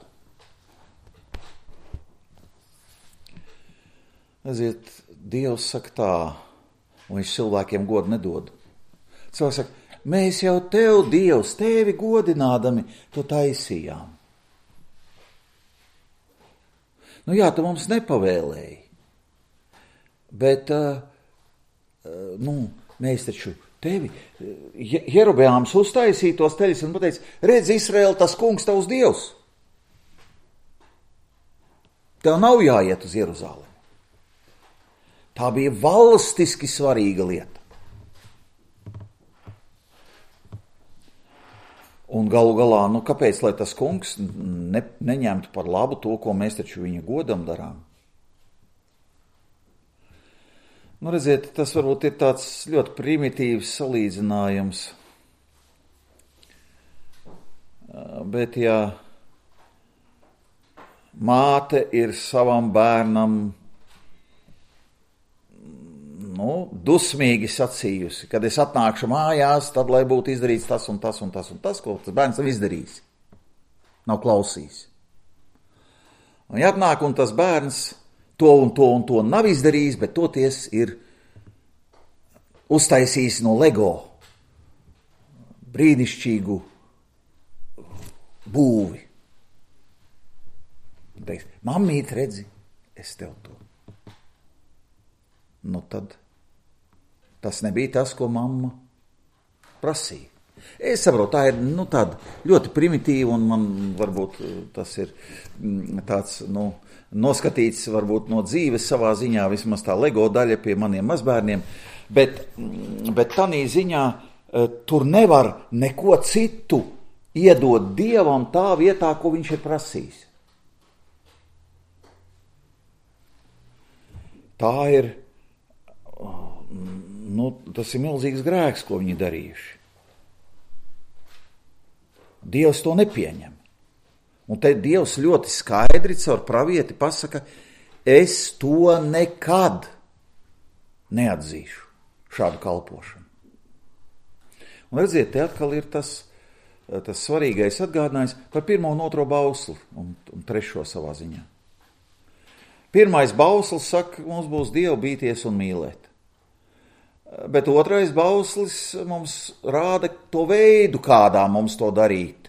A: Aiziet, Dievs saka tā, un viņš cilvēkiem godu nedod. Cilvēks saka, mēs jau tev, Dievs, tevi godinādami to taisījām. Nu jā, tu mums nepavēlēji, bet, mēs taču tevi, Jerobeāms uztaisīja tos teļus un pateica, redz, Izraēl, tas kungs tavs Dievs. Tev nav jāiet uz Jeruzalemi. Tā bija valstiski svarīga lieta. Un galu galā, kāpēc, lai tas kungs neņemtu par labu to, ko mēs taču viņa godam darām? Redziet, tas varbūt ir tāds ļoti primitīvs salīdzinājums. Bet ja māte ir savam bērnam dusmīgi sacījusi, kad es atnākšu mājās, tad, lai būtu izdarīts tas un tas un tas un tas, ko tas bērns nav izdarījis. Nav klausījis. Un ja atnāk un tas bērns to un to un to nav izdarījis, bet toties ir uztaisījis no Lego brīnišķīgu būvi. Teiks, mammīt, redzi, es tev to. Tad tas nebija tas, ko mamma prasīja. Es saprotu, tā ir tāda ļoti primitīva, un man varbūt tas ir tāds, noskatīts varbūt no dzīves savā ziņā, vismaz tā Lego daļa pie maniem mazbērniem, bet tanī ziņā tur nevar neko citu iedot Dievam tā vietā, ko viņš ir prasījis. Tā ir tas ir milzīgs grēks, ko viņi darījuši. Dievs to nepieņem. Un te Dievs ļoti skaidri caur pravieti pasaka, es to nekad neatzīšu, šādu kalpošanu. Un redziet, te atkal ir tas svarīgais atgādinājums par 1. un 2. bausli un 3. savā ziņā. 1. bauslis saka, mums būs Dievu bīties un mīlēt. Bet 2. bauslis mums rāda to veidu, kādā mums to darīt.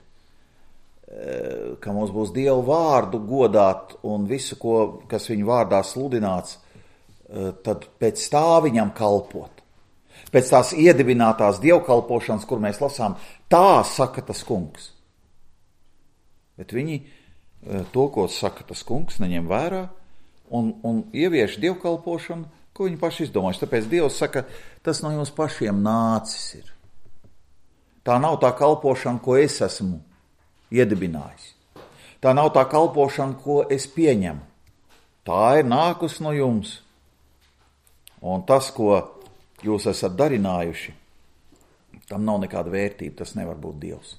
A: Ka mums būs Dievu vārdu godāt un visu, kas viņu vārdā sludināts, tad pēc tā viņam kalpot. Pēc tās iedibinātās dievkalpošanas, kur mēs lasām, tā saka tas kungs. Bet viņi to, ko saka tas kungs, neņem vērā un ievieš dievkalpošanu Ko viņi paši izdomājuši? Tāpēc Dievs saka, tas no jums pašiem nācis ir. Tā nav tā kalpošana, ko es esmu iedibinājis. Tā nav tā kalpošana, ko es pieņemu. Tā ir nākus no jums. Un tas, ko jūs esat darinājuši, tam nav nekāda vērtība, tas nevar būt Dievs.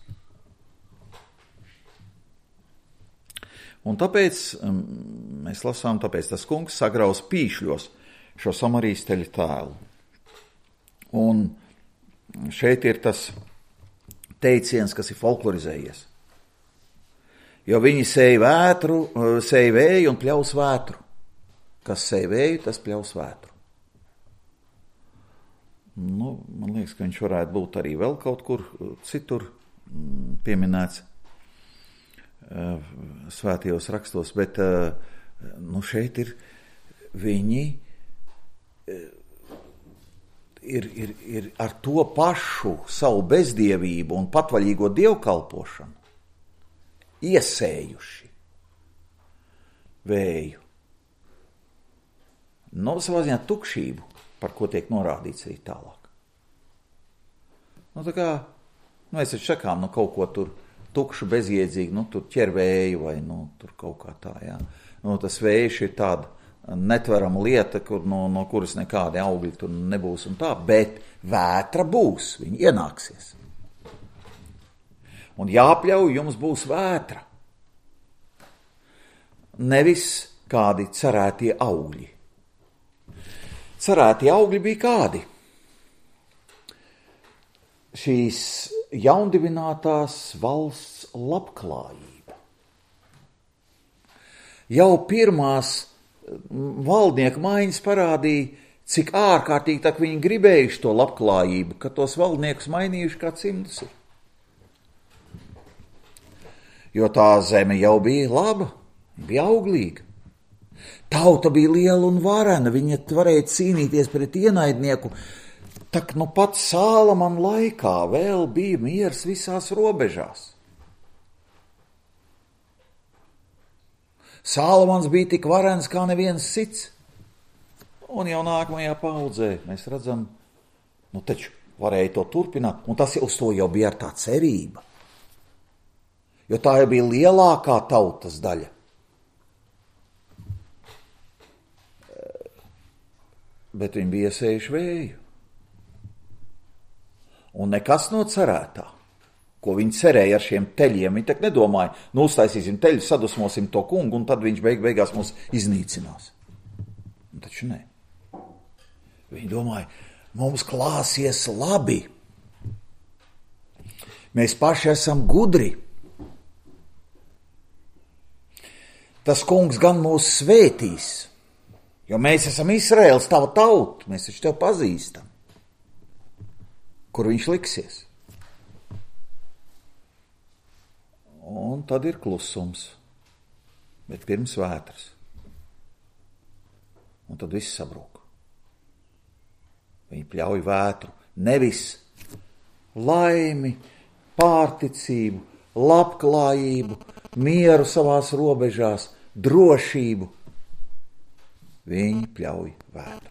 A: Un tāpēc mēs lasām, tāpēc tas kungs sagrauz pīšļos šo Samarijas teļa tēlu. Un šeit ir tas teiciens, kas ir folklorizējies. Jo viņi sēja vētru, sēja vēju un pļaus vētru. Kas sēja vēju, tas pļaus vētru. Nu, man liekas, ka viņš varētu būt arī vēl kaut kur citur pieminēts svētajos rakstos, bet šeit ir viņi ir ar to pašu savu bezdievību un patvaļīgo dievkalpošanu iesējuši vēju. Savā ziņā tukšību, par ko tiek norādīts arī tālāk. Tā kā, mēs taču sakām, kaut ko tur tukšu, bezjēdzīgi, tur ķer vēju vai tur kaut kā tā, jā. Tas vējš ir tāda netverama lieta, no kuras nekādi augļi tur nebūs un tā, bet vētra būs, viņi ienāksies. Un jāpļauj, jums būs vētra. Nevis kādi cerētie augļi. Cerētie augļi bija kādi? Šīs jaundibinātās valsts labklājība. Jau pirmās valdnieku maiņas parādīja, cik ārkārtīgi tak viņi gribējuši to labklājību, ka tos valdniekus mainījuši kā cimdus ir. Jo tā zeme jau bija laba, bija auglīga. Tauta bija liela un varena, viņa varēja cīnīties pret ienaidnieku, tak pat Sālamana laikā vēl bija miers visās robežās. Sālamans bija tik varens kā neviens cits. Un jau nākamajā paudzē mēs redzam, taču varēja to turpināt, un tas uz to jau bija ar tā cerība. Jo tā jau bija lielākā tautas daļa. Bet viņi bija iesējuši vēju. Un nekas no cerētā, ko viņi cerēja ar šiem teļiem, viņi tak nedomāja, uztaisīsim teļu, sadusmosim to kungu, un tad viņš beigās mūs iznīcinās. Taču ne. Viņi domāja, mums klāsies labi. Mēs paši esam gudri. Tas kungs gan mūs svētīs, jo mēs esam Izraēls, tava tauta, mēs taču tev pazīstam. Kur viņš liksies? Un tad ir klusums, bet pirms vētras. Un tad viss sabrūk. Viņi pļauj vētru, nevis laimi, pārticību, labklājību, mieru savās robežās, drošību. Viņi pļauj vētru.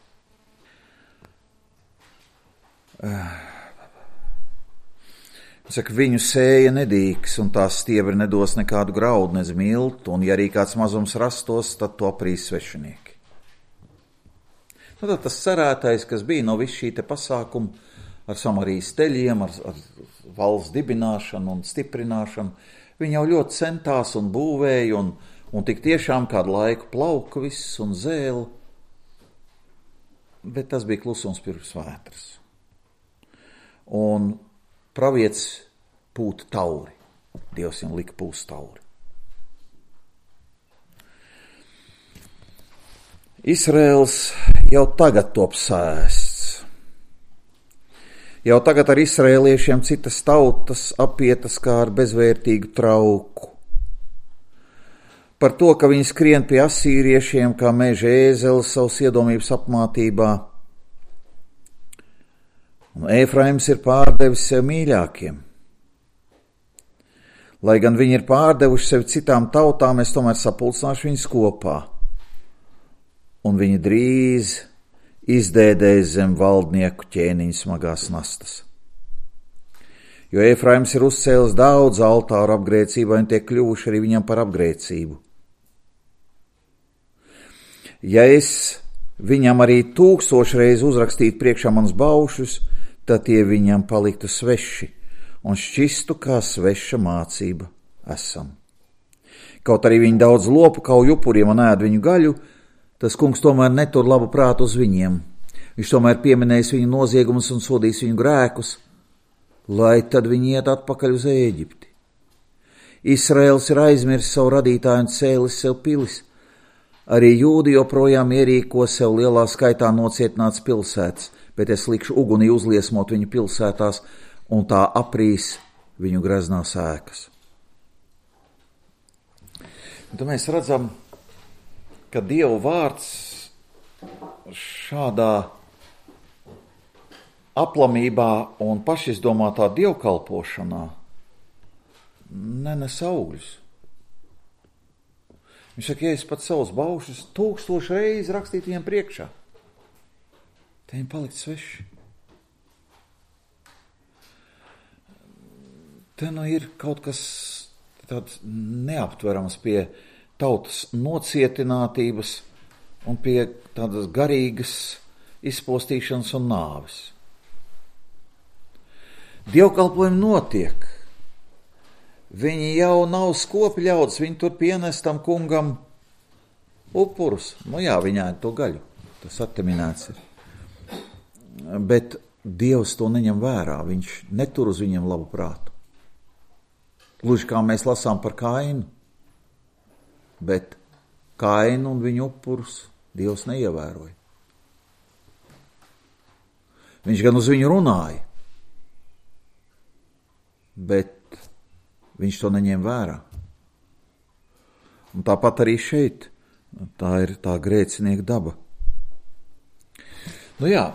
A: Saka, viņu sēja nedīgs, un tās stiebri nedos nekādu graudu, nez miltu, un ja arī kāds mazums rastos, tad to aprīs svešinieki. Tad tas cerētais, kas bija no visu šī te pasākumu ar Samarijas teļiem, ar valsts dibināšanu un stiprināšanu, viņi jau ļoti centās un būvēja, un tik tiešām kādu laiku plauka viss un zēla, bet tas bija klusums pirms vētras. Un pravietis pūta tauri. Dievs viņam lika pūst tauri. Izraels jau tagad top sēsts. Jau tagad ar izraēliešiem citas tautas apietas kā ar bezvērtīgu trauku. Par to, ka viņi skrien pie asīriešiem kā meža ēzeles savas iedomības apmātībā. Un Efraims ir pārdevis sev mīļākiem. Lai gan viņi ir pārdevuši sevi citām tautām, es tomēr sapulcināšu viņus kopā. Un viņi drīz izdēdējis zem valdnieku ķēniņa smagās nastas. Jo Efraims ir uzcēlis daudz altāru apgrēcībai un tiek kļuvuši arī viņam par apgrēcību. Ja es viņam arī 1000 reizi uzrakstītu priekšā mans baušus, tad tie viņam paliktu sveši un šķistu kā sveša mācība esam. Kaut arī viņi daudz lopu kauj upuriem un ēd viņu gaļu, tas kungs tomēr netur labu prātu uz viņiem. Viņš tomēr pieminēs viņu noziegumus un sodīs viņu grēkus, lai tad viņi iet atpakaļ uz Ēģipti. Israels ir aizmirsis savu radītāju un cēlis sev pilis. Arī jūdi joprojām ierīko sev lielā skaitā nocietināts pilsētas, bet es likšu ugunī uzliesmot viņu pilsētās, un tā aprīs viņu greznās ēkas. Un tad mēs redzam, ka Dieva vārds šādā aplamībā un pašizdomātā dievkalpošanā nenes augļus. Viņš saka, ja es pat savus baušus 1000 reizi rakstītu viņiem priekšā, te viņi palikt sveši. Te nu ir kaut kas tāds neaptverams pie tautas nocietinātības un pie tādas garīgas izpostīšanas un nāves. Dievkalpojumi notiek. Viņi jau nav skopi ļaudis, viņi tur pienes tam kungam upurus. Nu jā, viņā ir to gaļu, tas atminēts ir. Bet Dievs to neņem vērā, viņš netur uz viņiem labu prātu. Gluži kā mēs lasām par Kainu, bet Kainu un viņu upurus Dievs neievēroja. Viņš gan uz viņu runāja, bet viņš to neņem vērā. Un tāpat arī šeit, tā ir tā grēcinieka daba. Nu jā,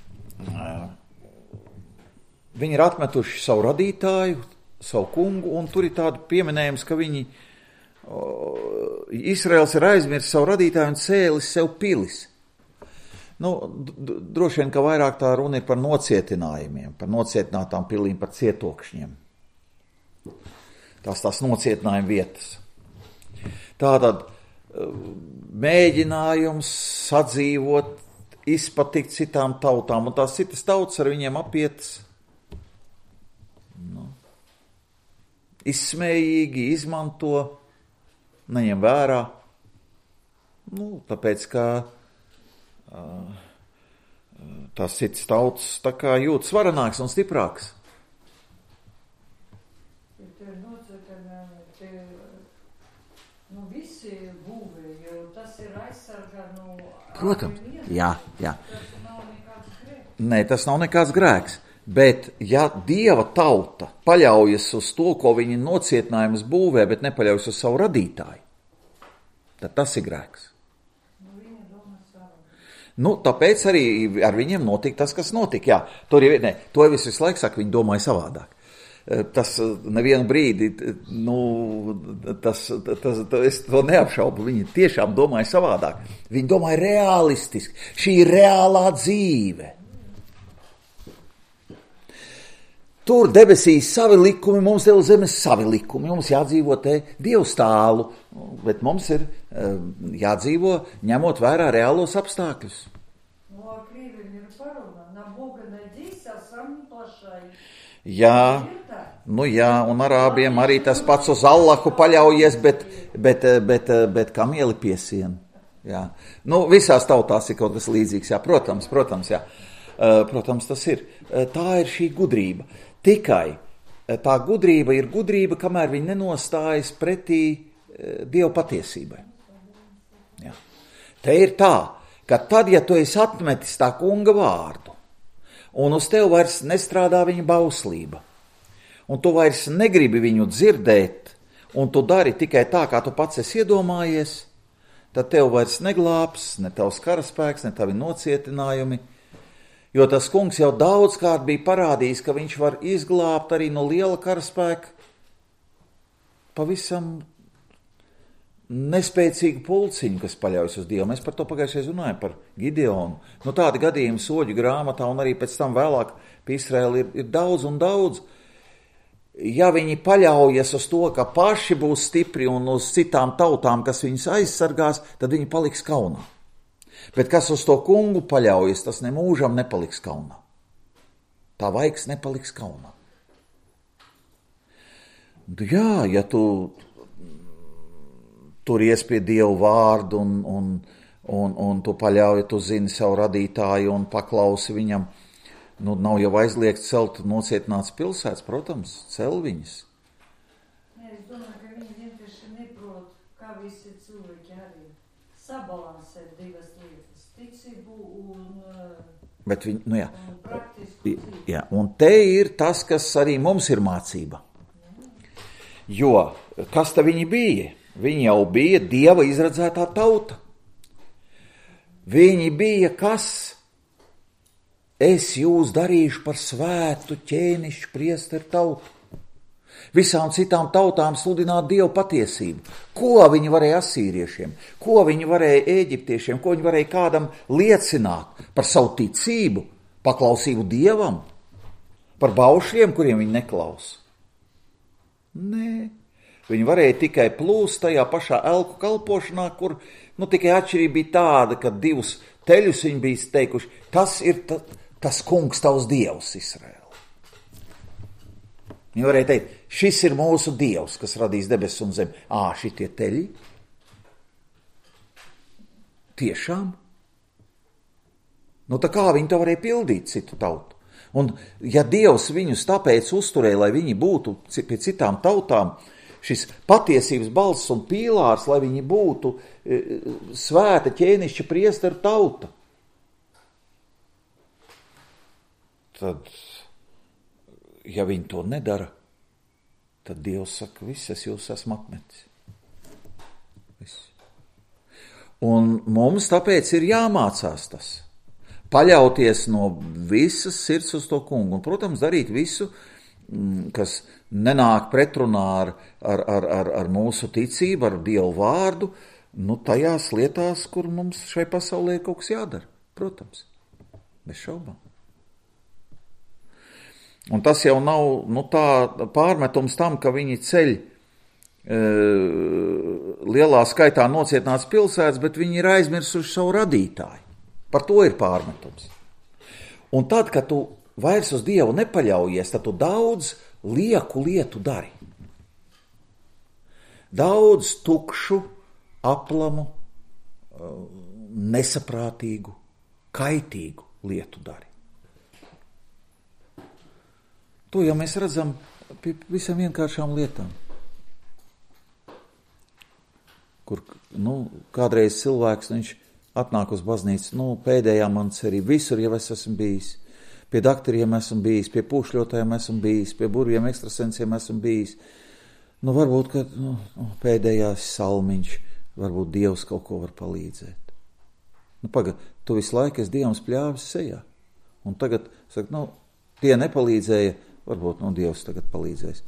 A: viņi ir atmetuši savu radītāju, savu kungu, un tur ir tāda pieminējums, ka viņi, Izraels ir aizmirsis savu radītāju un cēlis sev pilis. Nu, droši vien, ka vairāk tā runa ir par nocietinājumiem, par nocietinātām pilīm, par cietokšņiem. Tās nocietinājuma vietas. Tātad mēģinājums sadzīvot, izpatikt citām tautām, un tās citas tautas ar viņiem apietas izsmējīgi, izmanto, neņem vērā, tāpēc, ka tās citas tautas tā kā jūtas varenāks un stiprāks.
B: Visi būvē, jo tas ir aizsargā no...
A: Protams, jā.
B: Tas nav nekāds grēks.
A: Nē, tas nav nekāds grēks, bet ja Dieva tauta paļaujas uz to, ko viņi nocietinājumus būvē, bet nepaļaujas uz savu radītāju, tad tas ir grēks.
B: Viņa domā savu.
A: Tāpēc arī ar viņiem notika tas, kas notika. Jā, to jau visu laiku saka, viņi domāja savādāk. Tas nevienu brīdi, es to neapšaubu, viņi tiešām domāja savādāk. Viņi domāja realistiski, šī ir reālā dzīve. Tur debesīs savi likumi, mums te uz zemes savi likumi, mums jādzīvo te Dievs tālu, bet mums ir jādzīvo ņemot vērā reālos apstākļus.
B: Krīviem ir paruna, na Boga надейся, сам плашай.
A: Jā, un arābiem arī tas pats uz Allahu paļaujies, bet kamieli piesien. Jā. Visās tautās ir kaut kas līdzīgs, jā, protams, jā. Protams, tas ir. Tā ir šī gudrība. Tikai tā gudrība ir gudrība, kamēr viņi nenostājas pretī Dieva patiesībai. Jā. Te ir tā, ka tad, ja tu esi atmetis tā kunga vārdu, un uz tevi vairs nestrādā viņa bauslība, un tu vairs negribi viņu dzirdēt, un tu dari tikai tā, kā tu pats esi iedomājies, tad tev vairs neglābs ne tavs karaspēks, ne tavi nocietinājumi, jo tas kungs jau daudzkārt bija parādījis, ka viņš var izglābt arī no liela karaspēka pavisam nespēcīgu pulciņu, kas paļaujas uz Dievu. Mēs par to pagājušajā runājam, par Gideonu. Tādi gadījumi Soļu grāmatā un arī pēc tam vēlāk pie Izraēla ir daudz un daudz. Ja viņi paļaujas uz to, ka paši būs stipri un uz citām tautām, kas viņus aizsargās, tad viņi paliks kaunā. Bet kas uz to kungu paļaujas, tas nemūžam nepaliks kaunā. Tā vaigs nepaliks kaunā. Jā, ja tu turies pie Dievu vārdu un tu paļauji, tu zini savu radītāju un paklausi viņam, nav jau aizliegts celt nocietināts pilsētas, protams, cel viņas.
B: Es domāju, ka viņi vienkārši neprot, kā visi cilvēki arī sabalansēt divas lietas, ticību un praktisku dzīvi.
A: Jā, un te ir tas, kas arī mums ir mācība. Jo, kas te viņi bija? Viņi jau bija Dieva izredzētā tauta. Viņi bija kas? Es jūs darīšu par svētu ķēnišķu priesteru tautu. Visām citām tautām sludināt Dievu patiesību. Ko viņi varēja asīriešiem, ko viņi varēja ēģiptiešiem, ko viņi varēja kādam liecināt par savu ticību, paklausību Dievam, par baušļiem, kuriem viņi neklausa. Nē, viņi varēja tikai plūst tajā pašā elku kalpošanā, kur tikai atšķirība bija tāda, ka divus teļus viņi bija teikuši, tas ir tas kungs tavs Dievs, Izraēla. Viņi varēja teikt, šis ir mūsu Dievs, kas radīs debesis un zemi. Šitie teļi? Tiešām? Tā kā viņi to varēja pildīt citu tautu? Un ja Dievs viņus tāpēc uzturēja, lai viņi būtu pie citām tautām, šis patiesības balss un pīlārs, lai viņi būtu svēta ķēnišķa priesteru tauta, tad, ja viņi to nedara, tad Dievs saka, viss, es jūs esmu atmetis. Viss. Un mums tāpēc ir jāmācās tas. Paļauties no visas sirds uz to kungu. Un, protams, darīt visu, kas nenāk pretrunā ar mūsu ticību, ar Dievu vārdu, tajās lietās, kur mums šai pasaulē ir kaut kas jādara. Protams, bez šaubām. Un tas jau nav tā pārmetums tam, ka viņi ceļ lielā skaitā nocietināts pilsētas, bet viņi ir aizmirsuši savu radītāju. Par to ir pārmetums. Un tad, kad tu vairs uz Dievu nepaļaujies, tad tu daudz lieku lietu dari. Daudz tukšu, aplamu, nesaprātīgu, kaitīgu lietu dari. To jau mēs redzam pie visam vienkāršām lietām. Kur, kādreiz cilvēks, viņš atnāk uz baznīcu, pēdējā man cerība, visur jau es esmu bijis, pie daktariem esmu bijis, pie pūšļotājiem esmu bijis, pie burviem ekstrasensiem esmu bijis. Varbūt, ka pēdējās salmiņš, varbūt Dievs kaut ko var palīdzēt. Tu visu laiku esi Dievam spļāvis sejā. Un tagad, saka, tie nepalīdzēja, varbūt Dievs tagad palīdzēs.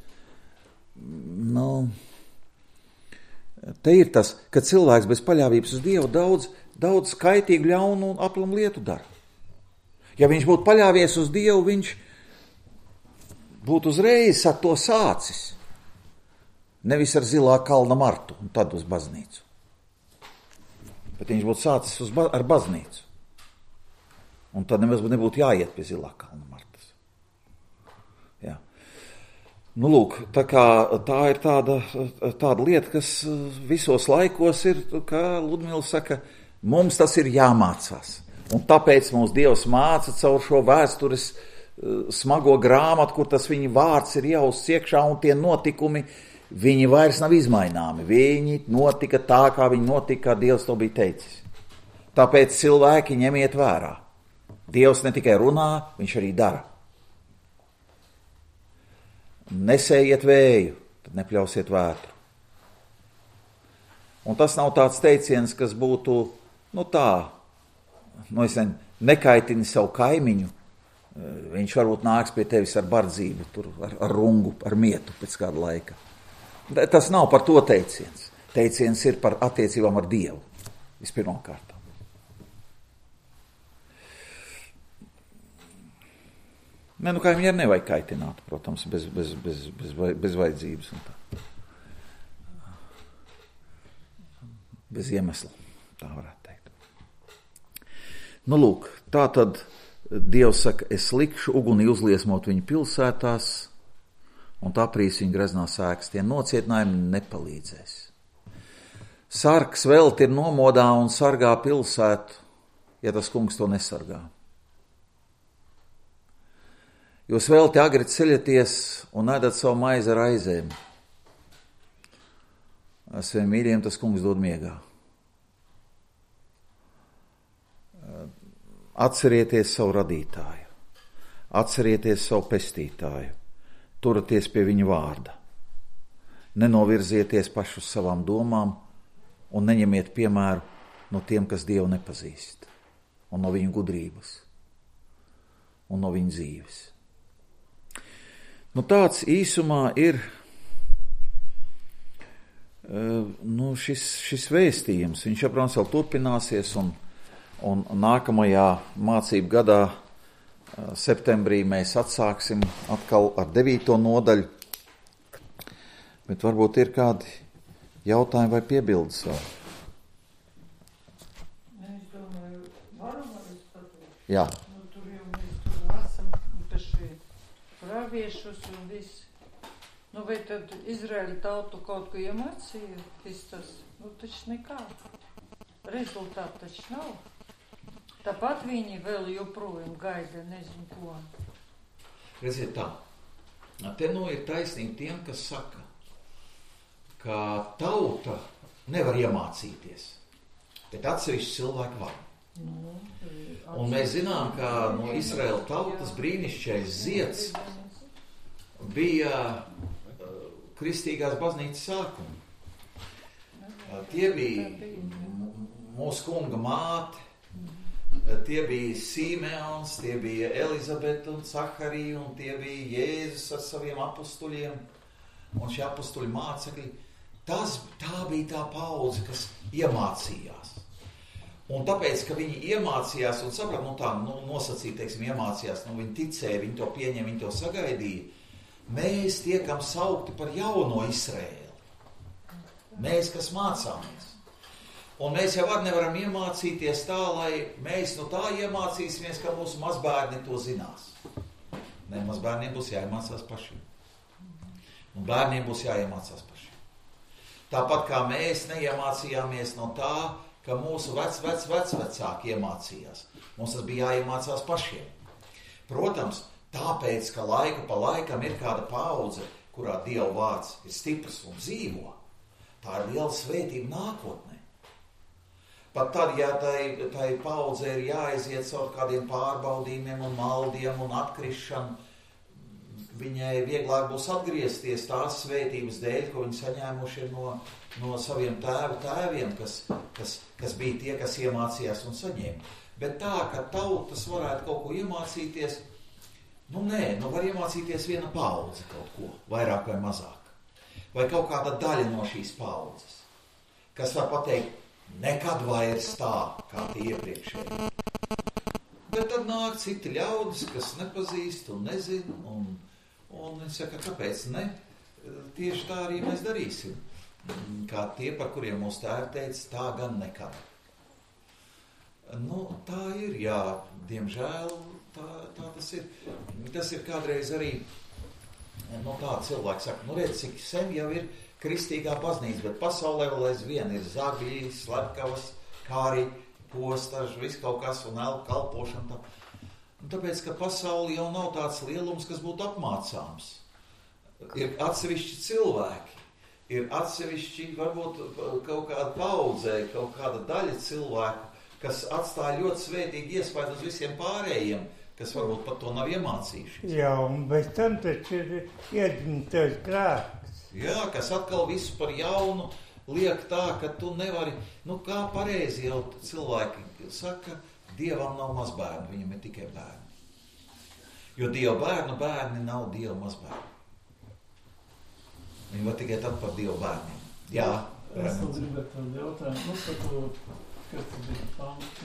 A: Te ir tas, ka cilvēks bez paļāvības uz Dievu daudz kaitīgu, ļaunu un aplamu lietu dara. Ja viņš būtu paļāvies uz Dievu, viņš būtu uzreiz ar to sācis. Nevis ar zilā kalna martu un tad uz baznīcu. Bet viņš būtu sācis ar baznīcu. Un tad nemaz nebūtu jāiet pie zilā kalna martas. Jā. Lūk, tā ir tāda lieta, kas visos laikos ir, kā Ludmila saka, mums tas ir jāmācās. Un tāpēc mums Dievs māca caur šo vēstures smago grāmatu, kur tas viņa vārds ir jausts iekšā, un tie notikumi, viņi vairs nav izmaināmi. Viņi notika tā, kā viņi notika, kā Dievs to bija teicis. Tāpēc cilvēki ņemiet vērā. Dievs ne tikai runā, viņš arī dara. Nesējiet vēju, tad nepļausiet vētru. Un tas nav tāds teiciens, kas būtu, nekaitini savu kaimiņu. Viņš varbūt nāks pie tevis ar bardzību, ar rungu, ar mietu pēc kāda laika. Tas nav par to teiciens. teiciens ir par attiecībām ar Dievu, vispirmkārt. Ne, nu kaimiņiem nevajag kaitināt, protams, bez vajadzības un tā. Bez iemesla, tā varētu teikt. Nu, lūk, tā tad Dievs saka, es likšu uguni uzliesmot viņu pilsētās, un tā prīs viņu greznās ēkas, tie nocietinājumi nepalīdzēs. Sargs velti ir nomodā un sargā pilsētu, ja tas kungs to nesargā. Jūs velti agri ceļaties un ēdat savu maizi ar aizēm. Saviem mīļiem tas kungs dod miegā. Atcerieties savu radītāju, atcerieties savu pestītāju, turaties pie viņa vārda. Nenovirzieties paši uz savām domām un neņemiet piemēru no tiem, kas Dievu nepazīst, un no viņa gudrības, un no viņa dzīves. Nu, tāds īsumā ir šis vēstījums. Viņš, protams, vēl turpināsies, un nākamajā mācību gadā, septembrī, mēs atsāksim atkal ar 9. nodaļu. Bet varbūt ir kādi jautājumi vai piebildes vēl?
B: Es domāju, varam arī pateikt.
A: Jā.
B: Tur jau mēs tur lasam, paši praviešus un viss. Vai tad Izraēļa tautu kaut ko iemācīja? Tas, taču nekā. Rezultāti taču nav. Tāpat viņi vēl joprojām gaida, nezinu ko.
A: Redziet tā, te ir taisnība tiem, kas saka, ka tauta nevar iemācīties, bet atsevišķi cilvēki var. Un mēs zinām, ka no Izraēla tautas brīnišķīgais zieds bija kristīgās baznīcas sākumi. Tie bija mūsu kunga māte, tie bija Simeons, tie bija Elizabete un Zaharija, un tie bija Jēzus ar saviem apustuļiem, un šie apustuļi mācekļi. Tā bija tā paudze, kas iemācījās. Un tāpēc, ka viņi iemācījās un saprata, nosacīt, teiksim, iemācījās, viņi ticēja, viņi to pieņem, viņi to sagaidīja, mēs tiekam saukti par jauno Izraēlu. Mēs, kas mācāmies. Un mēs jau nevaram iemācīties tā, lai mēs no tā iemācīsimies, ka mūsu mazbērni to zinās. Ne, mazbērniem būs jāiemācās pašiem. Un bērniem būs jāiemācās pašiem. Tāpat kā mēs neiemācījāmies no tā, ka mūsu vecvecāki iemācījās. Mums tas bija jāiemācās pašiem. Protams, tāpēc, ka laiku pa laikam ir kāda paudze, kurā Dieva vārds ir stiprs un dzīvo, tā ir liela svētība nākotnē. Pat tad, ja tai paudze ir jāaiziet caur kādiem pārbaudījumiem un maldiem un atkrišanu, viņai vieglāk būs atgriezties tās svētības dēļ, ko viņi saņēmuši no saviem tēviem, kas bija tie, kas iemācījās un saņēma. Bet tā, ka tautas varētu kaut ko iemācīties, var iemācīties viena paudze kaut ko, vairāk vai mazāk. Vai kaut kāda daļa no šīs paudzes, kas var pateikt, nekad vairs tā, kā tie iepriekšēji. Bet tad nāk citi ļaudis, kas nepazīst un nezin, un viņi saka, kāpēc ne? Tieši tā arī mēs darīsim. Kā tie, par kuriem mūsu tēvi teica, tā gan nekad. Tā ir, jā, diemžēl, tā tas ir. Tas ir kādreiz arī, tā cilvēki saka, redz, cik sen jau ir kristīgā baznīca, bet pasaulē vēl aizvien ir zagļi, slepkavas, kāri, postaži, viss kaut kas un elku kalpošana. Tāpēc, ka pasauli jau nav tāds lielums, kas būtu apmācāms. Ir atsevišķi cilvēki, ir atsevišķi varbūt kaut kāda paudzē, kaut kāda daļa cilvēku, kas atstāja ļoti svētīgi iespaidu uz visiem pārējiem, kas varbūt pat to nav iemācījušies.
C: Jā, un bez tam taču ir iedzimtais grēks.
A: Jā, kas atkal visu par jaunu liek tā, ka tu nevari, kā pareizi jau cilvēki saka, Dievam nav mazbērni, viņam ir tikai bērni. Jo Dieva bērni nav Dieva mazbērni. Viņi var tikai tad par Dieva bērniem. Jā.
D: Es vēl gribētu tādu jautājumu, par to, kas tas bija pāns,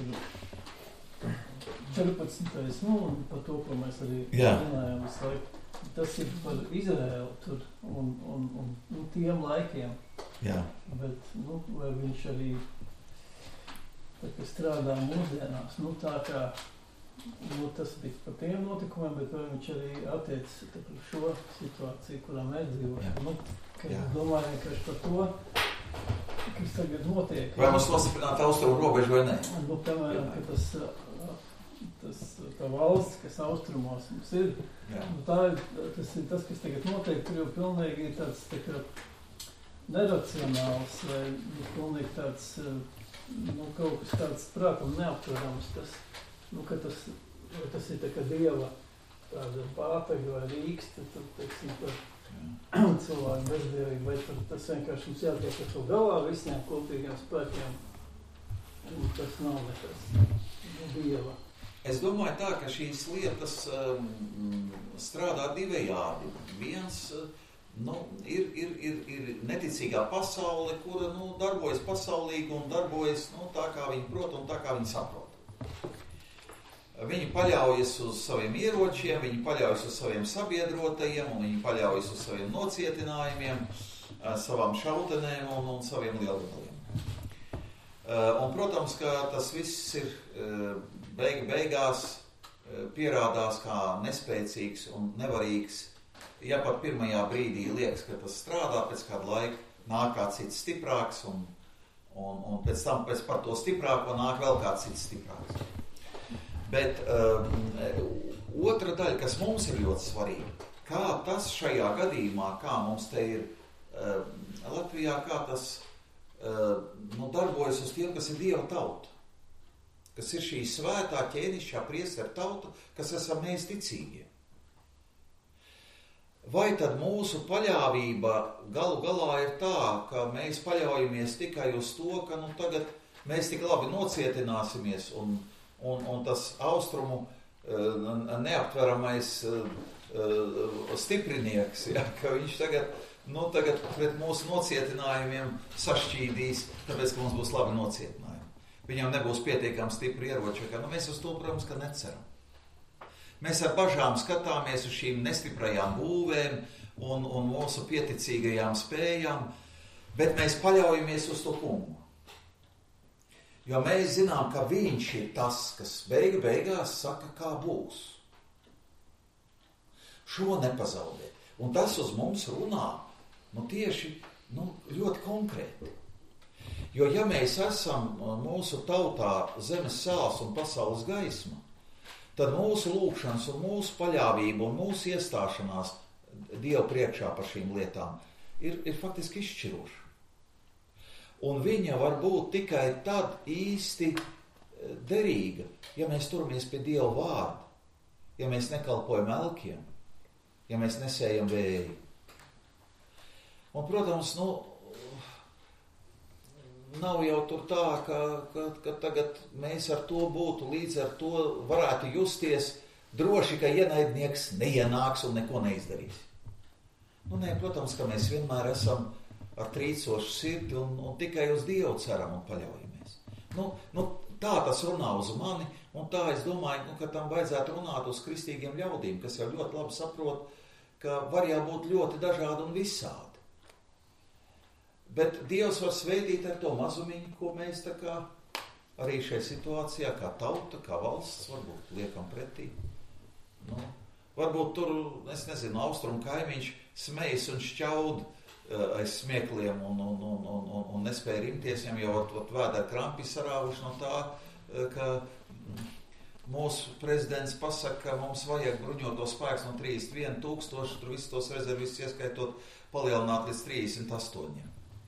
D: 14. Un par to, ko mēs arī runājām visu laiku. Tas ir par Izraēlu tur un tiem laikiem.
A: Jā.
D: Bet, vai viņš arī strādā mūsdienās, tā kā, tas bija par tiem notikumiem, bet vai viņš arī attiec par šo situāciju, kurā mēs dzīvojam. Es domāju vienkārši par to, kas tagad notiek.
A: Vai mums nostiprināt austrumu robežu vai ne?
D: Piemēram, ka tā valsts, kas austrumos mums ir, tas ir tas, kas tagad notiek, tur jau pilnīgi ir tāds tā kā neracionāls vai pilnīgi tāds, kaut kas tāds prātam neaptverams, ka tas ir tā kā dieva tāda pātaga vai rīksta, tad, teiksim, par cilvēku bezdievību, vai tas vienkārši mums jātiek ar to galā visiem kopīgiem spēkiem, un tas nav nekas dieva.
A: Es domāju tā, ka šīs lietas strādā divējādi. Viens ir neticīgā pasaule, kura darbojas pasaulīgi un darbojas tā, kā viņi prot un tā, kā viņi saprot. Viņi paļaujas uz saviem ieročiem, viņi paļaujas uz saviem sabiedrotajiem un viņi paļaujas uz saviem nocietinājumiem, savām šautenēm un saviem lielgabaliem. Un, protams, ka tas viss ir beigās pierādās kā nespēcīgs un nevarīgs. Ja pat pirmajā brīdī liekas, ka tas strādā, pēc kāda laika nāk kāds cits stiprāks un pēc tam par to stiprāko nāk vēl kāds cits stiprāks. Bet otra daļa, kas mums ir ļoti svarīga, kā tas šajā gadījumā, kā mums te ir Latvijā, kā tas darbojas uz tiem, kas ir Dieva tauta, kas ir šī svētā ķēnišķā priestera tauta, kas esam mēs ticīgie. Vai tad mūsu paļāvība galu galā ir tā, ka mēs paļaujamies tikai uz to, ka tagad mēs tik labi nocietināsimies un tas austrumu neaptveramais stiprinieks, ka viņš tagad pret mūsu nocietinājumiem sašķīdīs, tāpēc, ka mums būs labi nocietinājumi. Viņam nebūs pietiekami stipri ieroči, mēs uz to, protams, ka neceram. Mēs ar bažām skatāmies uz šīm nestiprajām būvēm un mūsu pieticīgajām spējām, bet mēs paļaujamies uz to kungu. Jo mēs zinām, ka viņš ir tas, kas beigās saka, kā būs. Šo nepazaudē. Un tas uz mums runā tieši ļoti konkrēti. Jo ja mēs esam mūsu tautā zemes sāls un pasaules gaisma, tad mūsu lūgšanas un mūsu paļāvība un mūsu iestāšanās Dievu priekšā par šīm lietām ir faktiski izšķiroša. Un viņa var būt tikai tad īsti derīga, ja mēs turamies pie Dieva vārda, ja mēs nekalpojam elkiem, ja mēs nesējam vēju. Un, protams, nav jau tur tā, ka tagad mēs ar to būtu, līdz ar to varētu justies droši, ka ienaidnieks neienāks un neko neizdarīs. Nē, protams, ka mēs vienmēr esam ar trīcošu sirdi un tikai uz Dievu ceram un paļaujamies. Tā tas runā uz mani, un tā es domāju, ka tam vajadzētu runāt uz kristīgiem ļaudīm, kas jau ļoti labi saprot, ka var jābūt ļoti dažādi un visādi. Bet Dievs var svētīt ar to mazumiņu, ko mēs tā kā arī šajā situācijā, kā tauta, kā valsts, varbūt liekam pretī. Varbūt tur, es nezinu, austrumu kaimiņš smejas un šķaud aiz smiekliem un nespēja rimties, jau vēdera krampi sarāvuši no tā, ka mūsu prezidents pasaka, ka mums vajag bruņoto spēks no 31 000, tur visus tos rezervis ieskaitot palielināt līdz 38.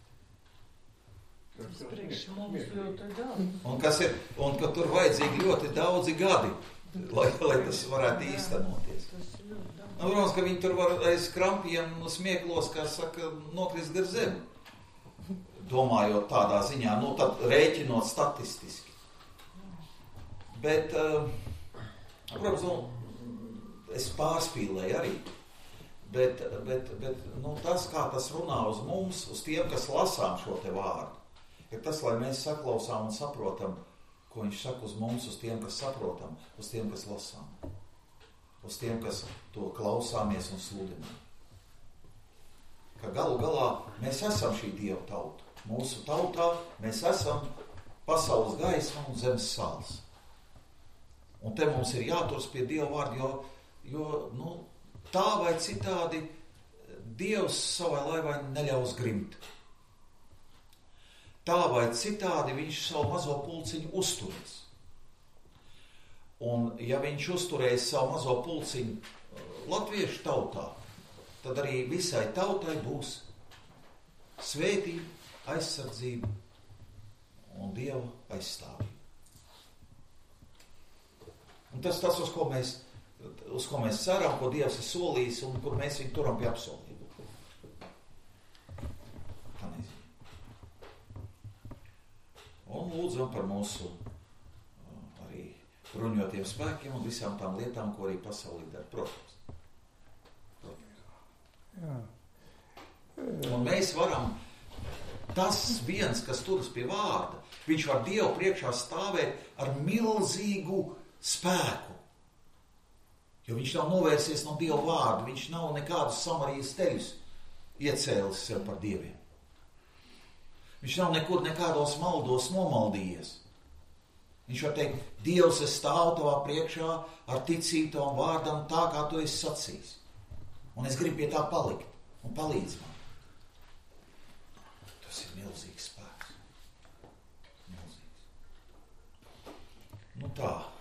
B: Tas priekš mums ļoti daudz.
A: Un ka tur vajadzīgi ļoti daudzi gadi, lai tas varētu īstenoties. Protams, ka viņi tur var aiz krampiem smieklos, kā saka, nokrist gar zemi. Domājot tādā ziņā, tad rēķinot statistiski. Bet, protams, es pārspīlēju arī. Bet tas, kā tas runā uz mums, uz tiem, kas lasām šo te vārdu, ir tas, lai mēs saklausām un saprotam, ko viņš saka uz mums, uz tiem, kas saprotam, uz tiem, kas lasām, uz tiem, kas to klausāmies un sludinām. Ka galu galā mēs esam šī Dieva tauta. Mūsu tautā mēs esam pasaules gaisma un zemes sāls. Un te mums ir jāturas pie Dieva vārdu, jo tā vai citādi Dievs savai laivai neļaus grimt. Tā vai citādi viņš savu mazo pulciņu uzturēs. Un ja viņš uzturēs savu mazo pulciņu latviešu tautā, tad arī visai tautai būs svētība, aizsardzība un Dieva aizstāvība. Un tas, uz ko mēs ceram, ko Dievs ir solījis un kur mēs viņu turam pie apsolību. Tā nezinu. Un lūdzam par mūsu arī bruņotiem spēkiem un visām tām lietām, ko arī pasaulī dara. Protams.
C: Jā.
A: Un mēs varam, tas viens, kas turas pie vārda, viņš var Dievu priekšā stāvēt ar milzīgu spēku. Jo viņš nav novērsies no Dieva vārda, viņš nav nekādus Samarijas teļus iecēlis sev par dieviem. Viņš nav nekur nekādos maldos nomaldījies. Viņš var teikt, Dievs, es stāvu tavā priekšā ar ticību tavam vārdam tā, kā tu esi sacījis. Un es gribu pie tā palikt un palīdz man. Tas ir milzīgs spēks. Milzīgs. Tā.